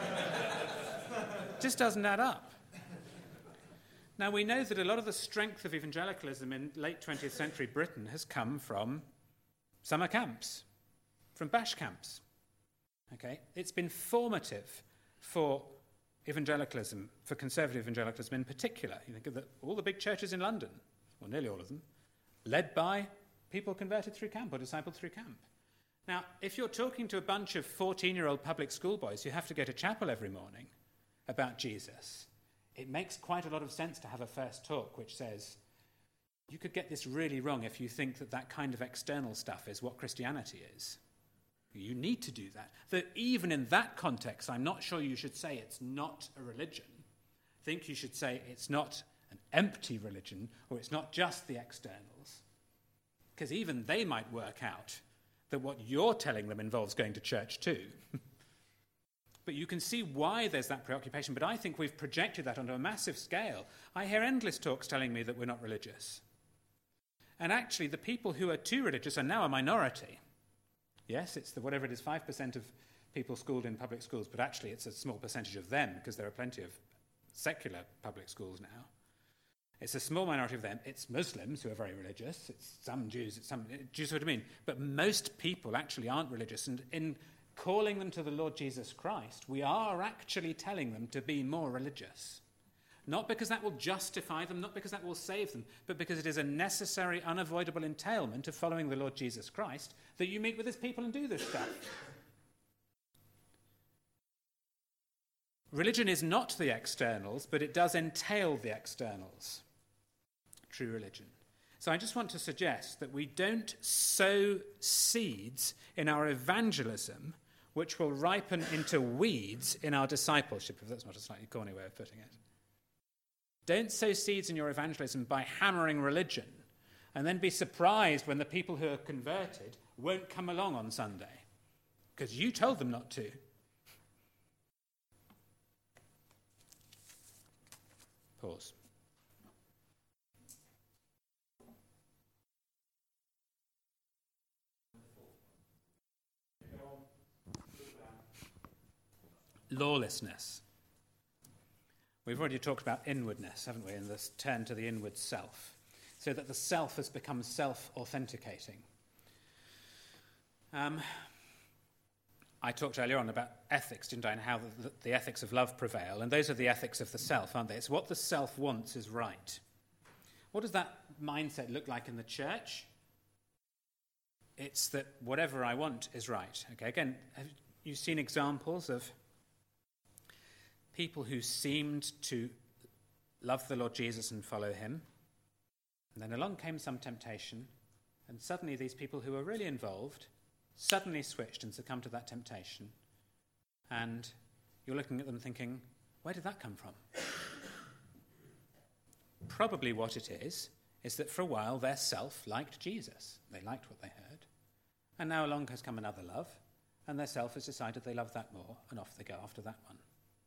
Just doesn't add up. Now, we know that a lot of the strength of evangelicalism in late twentieth century Britain has come from summer camps, from bash camps. Okay, it's been formative for evangelicalism, for conservative evangelicalism in particular. You think of the, all the big churches in London, or nearly all of them, led by people converted through camp or discipled through camp. Now, if you're talking to a bunch of fourteen-year-old public school boys who have to go to chapel every morning about Jesus, it makes quite a lot of sense to have a first talk which says, you could get this really wrong if you think that that kind of external stuff is what Christianity is. You need to do that. That even in that context, I'm not sure you should say it's not a religion. I think you should say it's not an empty religion, or it's not just the externals. Because even they might work out that what you're telling them involves going to church too. But you can see why there's that preoccupation. But I think we've projected that onto a massive scale. I hear endless talks telling me that we're not religious. And actually, the people who are too religious are now a minority. Yes, it's the whatever it is, five percent of people schooled in public schools, but actually it's a small percentage of them, because there are plenty of secular public schools now. It's a small minority of them. It's Muslims who are very religious. It's some Jews. It's some. Do you see what I mean? But most people actually aren't religious. And in calling them to the Lord Jesus Christ, we are actually telling them to be more religious. Not because that will justify them, not because that will save them, but because it is a necessary, unavoidable entailment of following the Lord Jesus Christ that you meet with his people and do this stuff. Religion is not the externals, but it does entail the externals. True religion. So I just want to suggest that we don't sow seeds in our evangelism which will ripen into weeds in our discipleship, if that's not a slightly corny way of putting it. Don't sow seeds in your evangelism by hammering religion and then be surprised when the people who are converted won't come along on Sunday because you told them not to. Pause. Lawlessness. We've already talked about inwardness, haven't we, in this turn to the inward self, so that the self has become self-authenticating. Um, I talked earlier on about ethics, didn't I, and how the, the ethics of love prevail, and those are the ethics of the self, aren't they? It's what the self wants is right. What does that mindset look like in the church? It's that whatever I want is right. Okay, again, have you seen examples of people who seemed to love the Lord Jesus and follow him, and then along came some temptation, and suddenly these people who were really involved suddenly switched and succumbed to that temptation, and you're looking at them thinking, where did that come from? Probably what it is is that for a while their self liked Jesus. They liked what they heard. And now along has come another love, and their self has decided they love that more, and off they go after that one.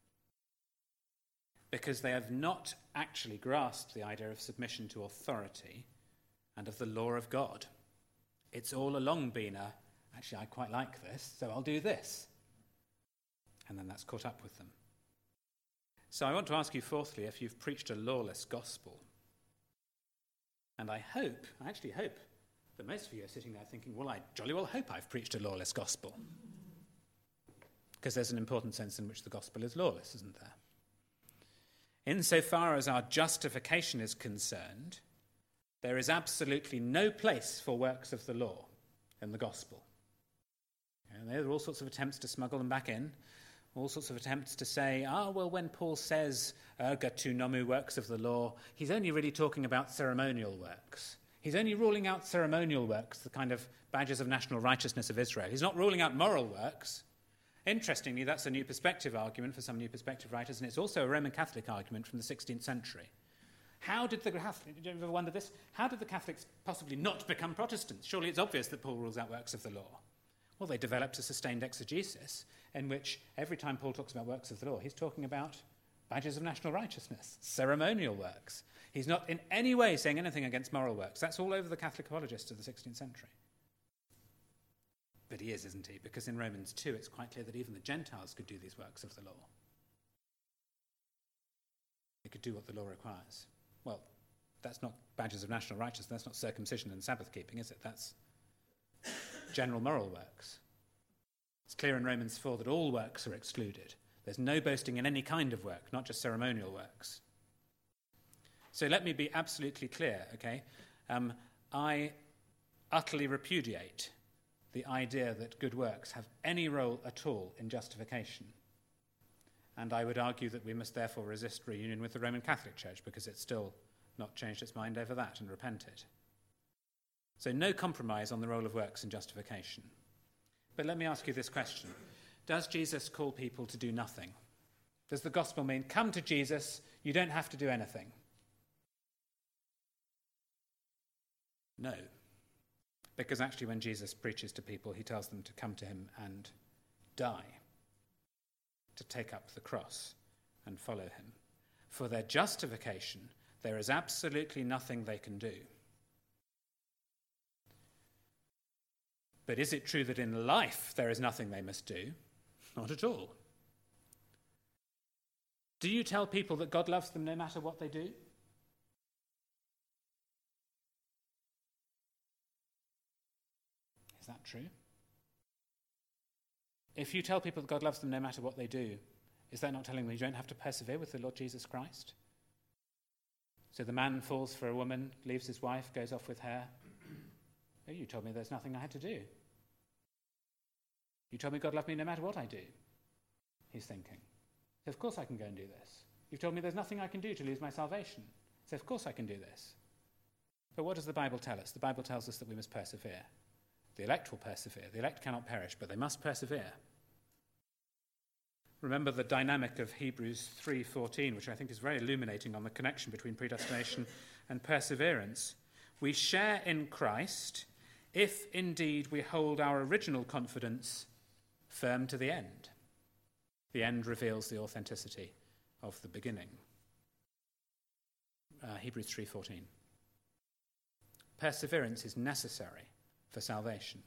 Because they have not actually grasped the idea of submission to authority and of the law of God. It's all along been a, actually I quite like this, so I'll do this. And then that's caught up with them. So I want to ask you fourthly if you've preached a lawless gospel. And I hope, I actually hope, that most of you are sitting there thinking, well, I jolly well hope I've preached a lawless gospel. Because there's an important sense in which the gospel is lawless, isn't there? Insofar as our justification is concerned, there is absolutely no place for works of the law in the gospel. And there are all sorts of attempts to smuggle them back in, all sorts of attempts to say, ah, well, when Paul says, erga tu nomu, works of the law, he's only really talking about ceremonial works. He's only ruling out ceremonial works, the kind of badges of national righteousness of Israel. He's not ruling out moral works. Interestingly, that's a New Perspective argument for some New Perspective writers, and it's also a Roman Catholic argument from the sixteenth century. How did the Catholics, did you ever wonder this? How did the Catholics possibly not become Protestants? Surely it's obvious that Paul rules out works of the law. Well, they developed a sustained exegesis in which every time Paul talks about works of the law, he's talking about badges of national righteousness, ceremonial works. He's not in any way saying anything against moral works. That's all over the Catholic apologists of the sixteenth century. But he is, isn't he? Because in Romans two, it's quite clear that even the Gentiles could do these works of the law. They could do what the law requires. Well, that's not badges of national righteousness. That's not circumcision and Sabbath keeping, is it? That's general moral works. It's clear in Romans four that all works are excluded. There's no boasting in any kind of work, not just ceremonial works. So let me be absolutely clear, okay? Um, I utterly repudiate the idea that good works have any role at all in justification. And I would argue that we must therefore resist reunion with the Roman Catholic Church because it's still not changed its mind over that and repented. So no compromise on the role of works in justification. But let me ask you this question. Does Jesus call people to do nothing? Does the gospel mean, come to Jesus, you don't have to do anything? No. Because actually when Jesus preaches to people, he tells them to come to him and die, to take up the cross and follow him. For their justification, there is absolutely nothing they can do. But is it true that in life there is nothing they must do? Not at all. Do you tell people that God loves them no matter what they do? Is that true? If you tell people that God loves them no matter what they do, is that not telling them you don't have to persevere with the Lord Jesus Christ? So the man falls for a woman, leaves his wife, goes off with her. Oh, you told me there's nothing I had to do. You told me God loved me no matter what I do. He's thinking. So of course I can go and do this. You've told me there's nothing I can do to lose my salvation. So of course I can do this. But what does the Bible tell us? The Bible tells us that we must persevere. The elect will persevere. The elect cannot perish, but they must persevere. Remember the dynamic of Hebrews three fourteen, which I think is very illuminating on the connection between predestination and perseverance. We share in Christ if indeed we hold our original confidence firm to the end. The end reveals the authenticity of the beginning. Uh, Hebrews three fourteen. Perseverance is necessary for salvation.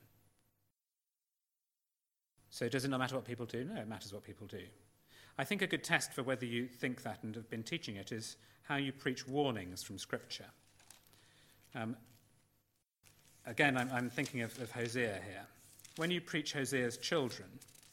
So does it not matter what people do? No, it matters what people do. I think a good test for whether you think that and have been teaching it is how you preach warnings from Scripture. Um, again, I'm, I'm thinking of, of Hosea here. When you preach Hosea's children,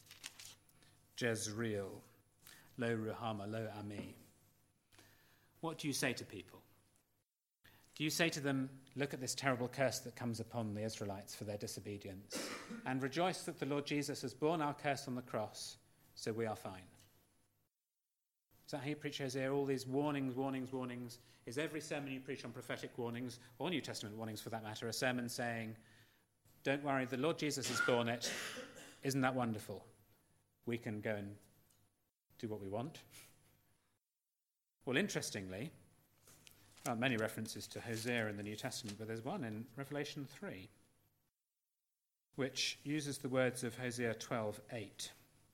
Jezreel, Lo Ruhama, Lo Ami, what do you say to people? Do you say to them, look at this terrible curse that comes upon the Israelites for their disobedience, and rejoice that the Lord Jesus has borne our curse on the cross, so we are fine? Is that how you preach Hosea? All these warnings, warnings, warnings. Is every sermon you preach on prophetic warnings, or New Testament warnings for that matter, a sermon saying, don't worry, the Lord Jesus has borne it. Isn't that wonderful? We can go and do what we want. Well, interestingly, There aren't many references to Hosea in the New Testament, but there's one in Revelation three, which uses the words of Hosea twelve eight.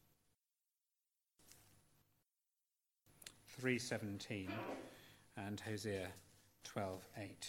three seventeen and Hosea twelve eight.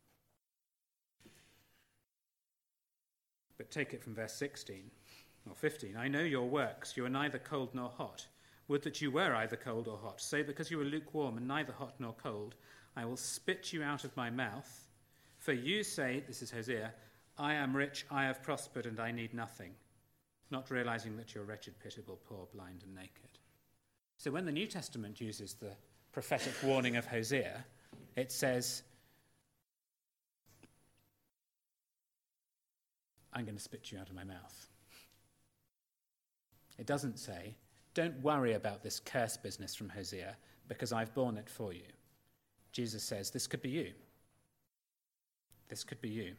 But take it from verse sixteen or fifteen. I know your works. You are neither cold nor hot. Would that you were either cold or hot. So because you are lukewarm and neither hot nor cold, I will spit you out of my mouth. For you say, this is Hosea, I am rich, I have prospered, and I need nothing, not realizing that you're wretched, pitiable, poor, blind, and naked. So when the New Testament uses the prophetic warning of Hosea, it says, I'm going to spit you out of my mouth. It doesn't say, don't worry about this curse business from Hosea, because I've borne it for you. Jesus says, this could be you. This could be you.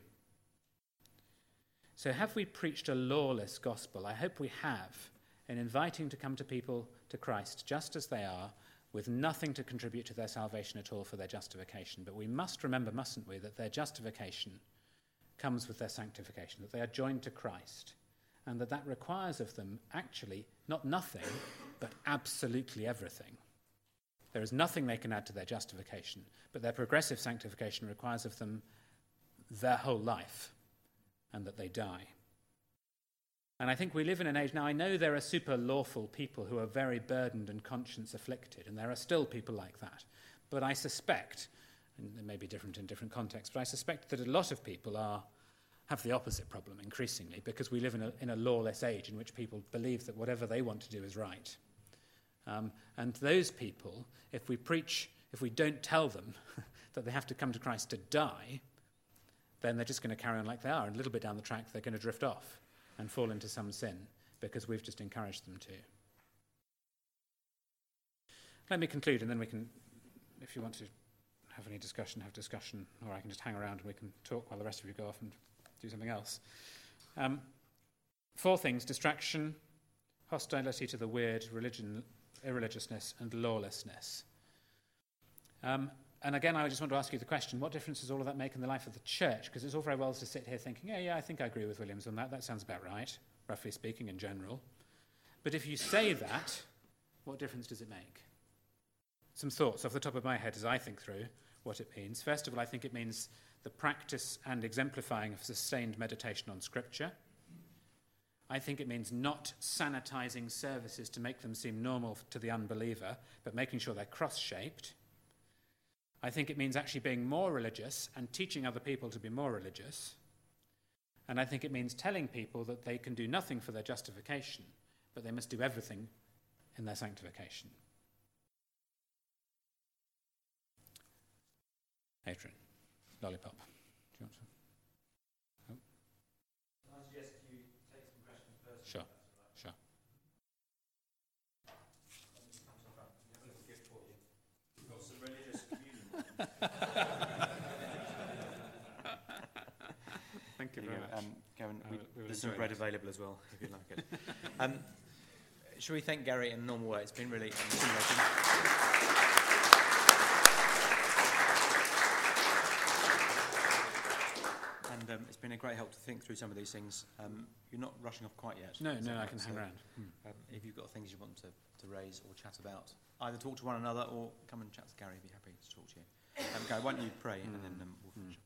So have we preached a lawless gospel? I hope we have, in inviting to come to people to Christ just as they are, with nothing to contribute to their salvation at all for their justification. But we must remember, mustn't we, that their justification comes with their sanctification, that they are joined to Christ, and that that requires of them actually not nothing, but absolutely everything. There is nothing they can add to their justification, but their progressive sanctification requires of them their whole life, and that they die. And I think we live in an age now, I know there are super lawful people who are very burdened and conscience afflicted, and there are still people like that. But I suspect, and it may be different in different contexts, but I suspect that a lot of people are have the opposite problem increasingly, because we live in a, in a lawless age in which people believe that whatever they want to do is right. Um, and those people, if we preach, if we don't tell them that they have to come to Christ to die, then they're just going to carry on like they are. And a little bit down the track, they're going to drift off and fall into some sin because we've just encouraged them to. Let me conclude, and then we can, if you want to have any discussion, have discussion, or I can just hang around and we can talk while the rest of you go off and do something else. Um, four things: distraction, hostility to the weird, religion, irreligiousness, and lawlessness. Um, and again, I just want to ask you the question, what difference does all of that make in the life of the church? Because it's all very well to sit here thinking, yeah, yeah, I think I agree with Williams on that. That sounds about right, roughly speaking, in general. But if you say that, what difference does it make? Some thoughts off the top of my head as I think through what it means. First of all, I think it means the practice and exemplifying of sustained meditation on Scripture. I think it means not sanitizing services to make them seem normal to the unbeliever, but making sure they're cross-shaped. I think it means actually being more religious and teaching other people to be more religious. And I think it means telling people that they can do nothing for their justification, but they must do everything in their sanctification. Adrian, lollipop. Do you want to? Oh. I suggest you take some questions first. Sure, sure. We have a little gift for you. We've got some religious communion. Thank you There very you go. much. Um, Gavin, I we, will- we will there's some enjoy bread that. available as well, if you'd like it. um, shall we thank Gary in a normal way? It's been really um, stimulating. And um, it's been a great help to think through some of these things. Um, you're not rushing off quite yet. No, is no, that I right? can So, hang around. Hmm. Um, if you've got things you want to, to raise or chat about, either talk to one another or come and chat to Gary. He'd be happy to talk to you. Um, Gary, why don't you pray and then um, we'll finish.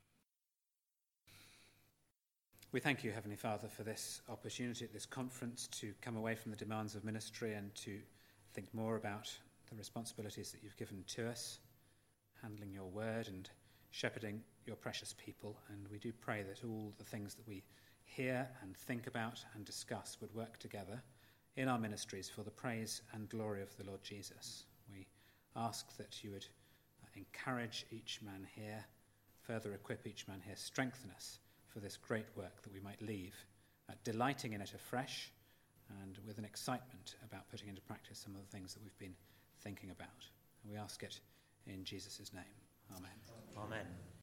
We thank you, Heavenly Father, for this opportunity at this conference to come away from the demands of ministry and to think more about the responsibilities that you've given to us, handling your word and shepherding your precious people. And we do pray that all the things that we hear and think about and discuss would work together in our ministries for the praise and glory of the Lord Jesus. We ask that you would encourage each man here, further equip each man here, strengthen us for this great work, that we might leave uh, delighting in it afresh and with an excitement about putting into practice some of the things that we've been thinking about. And we ask it in Jesus' name. Amen. Amen.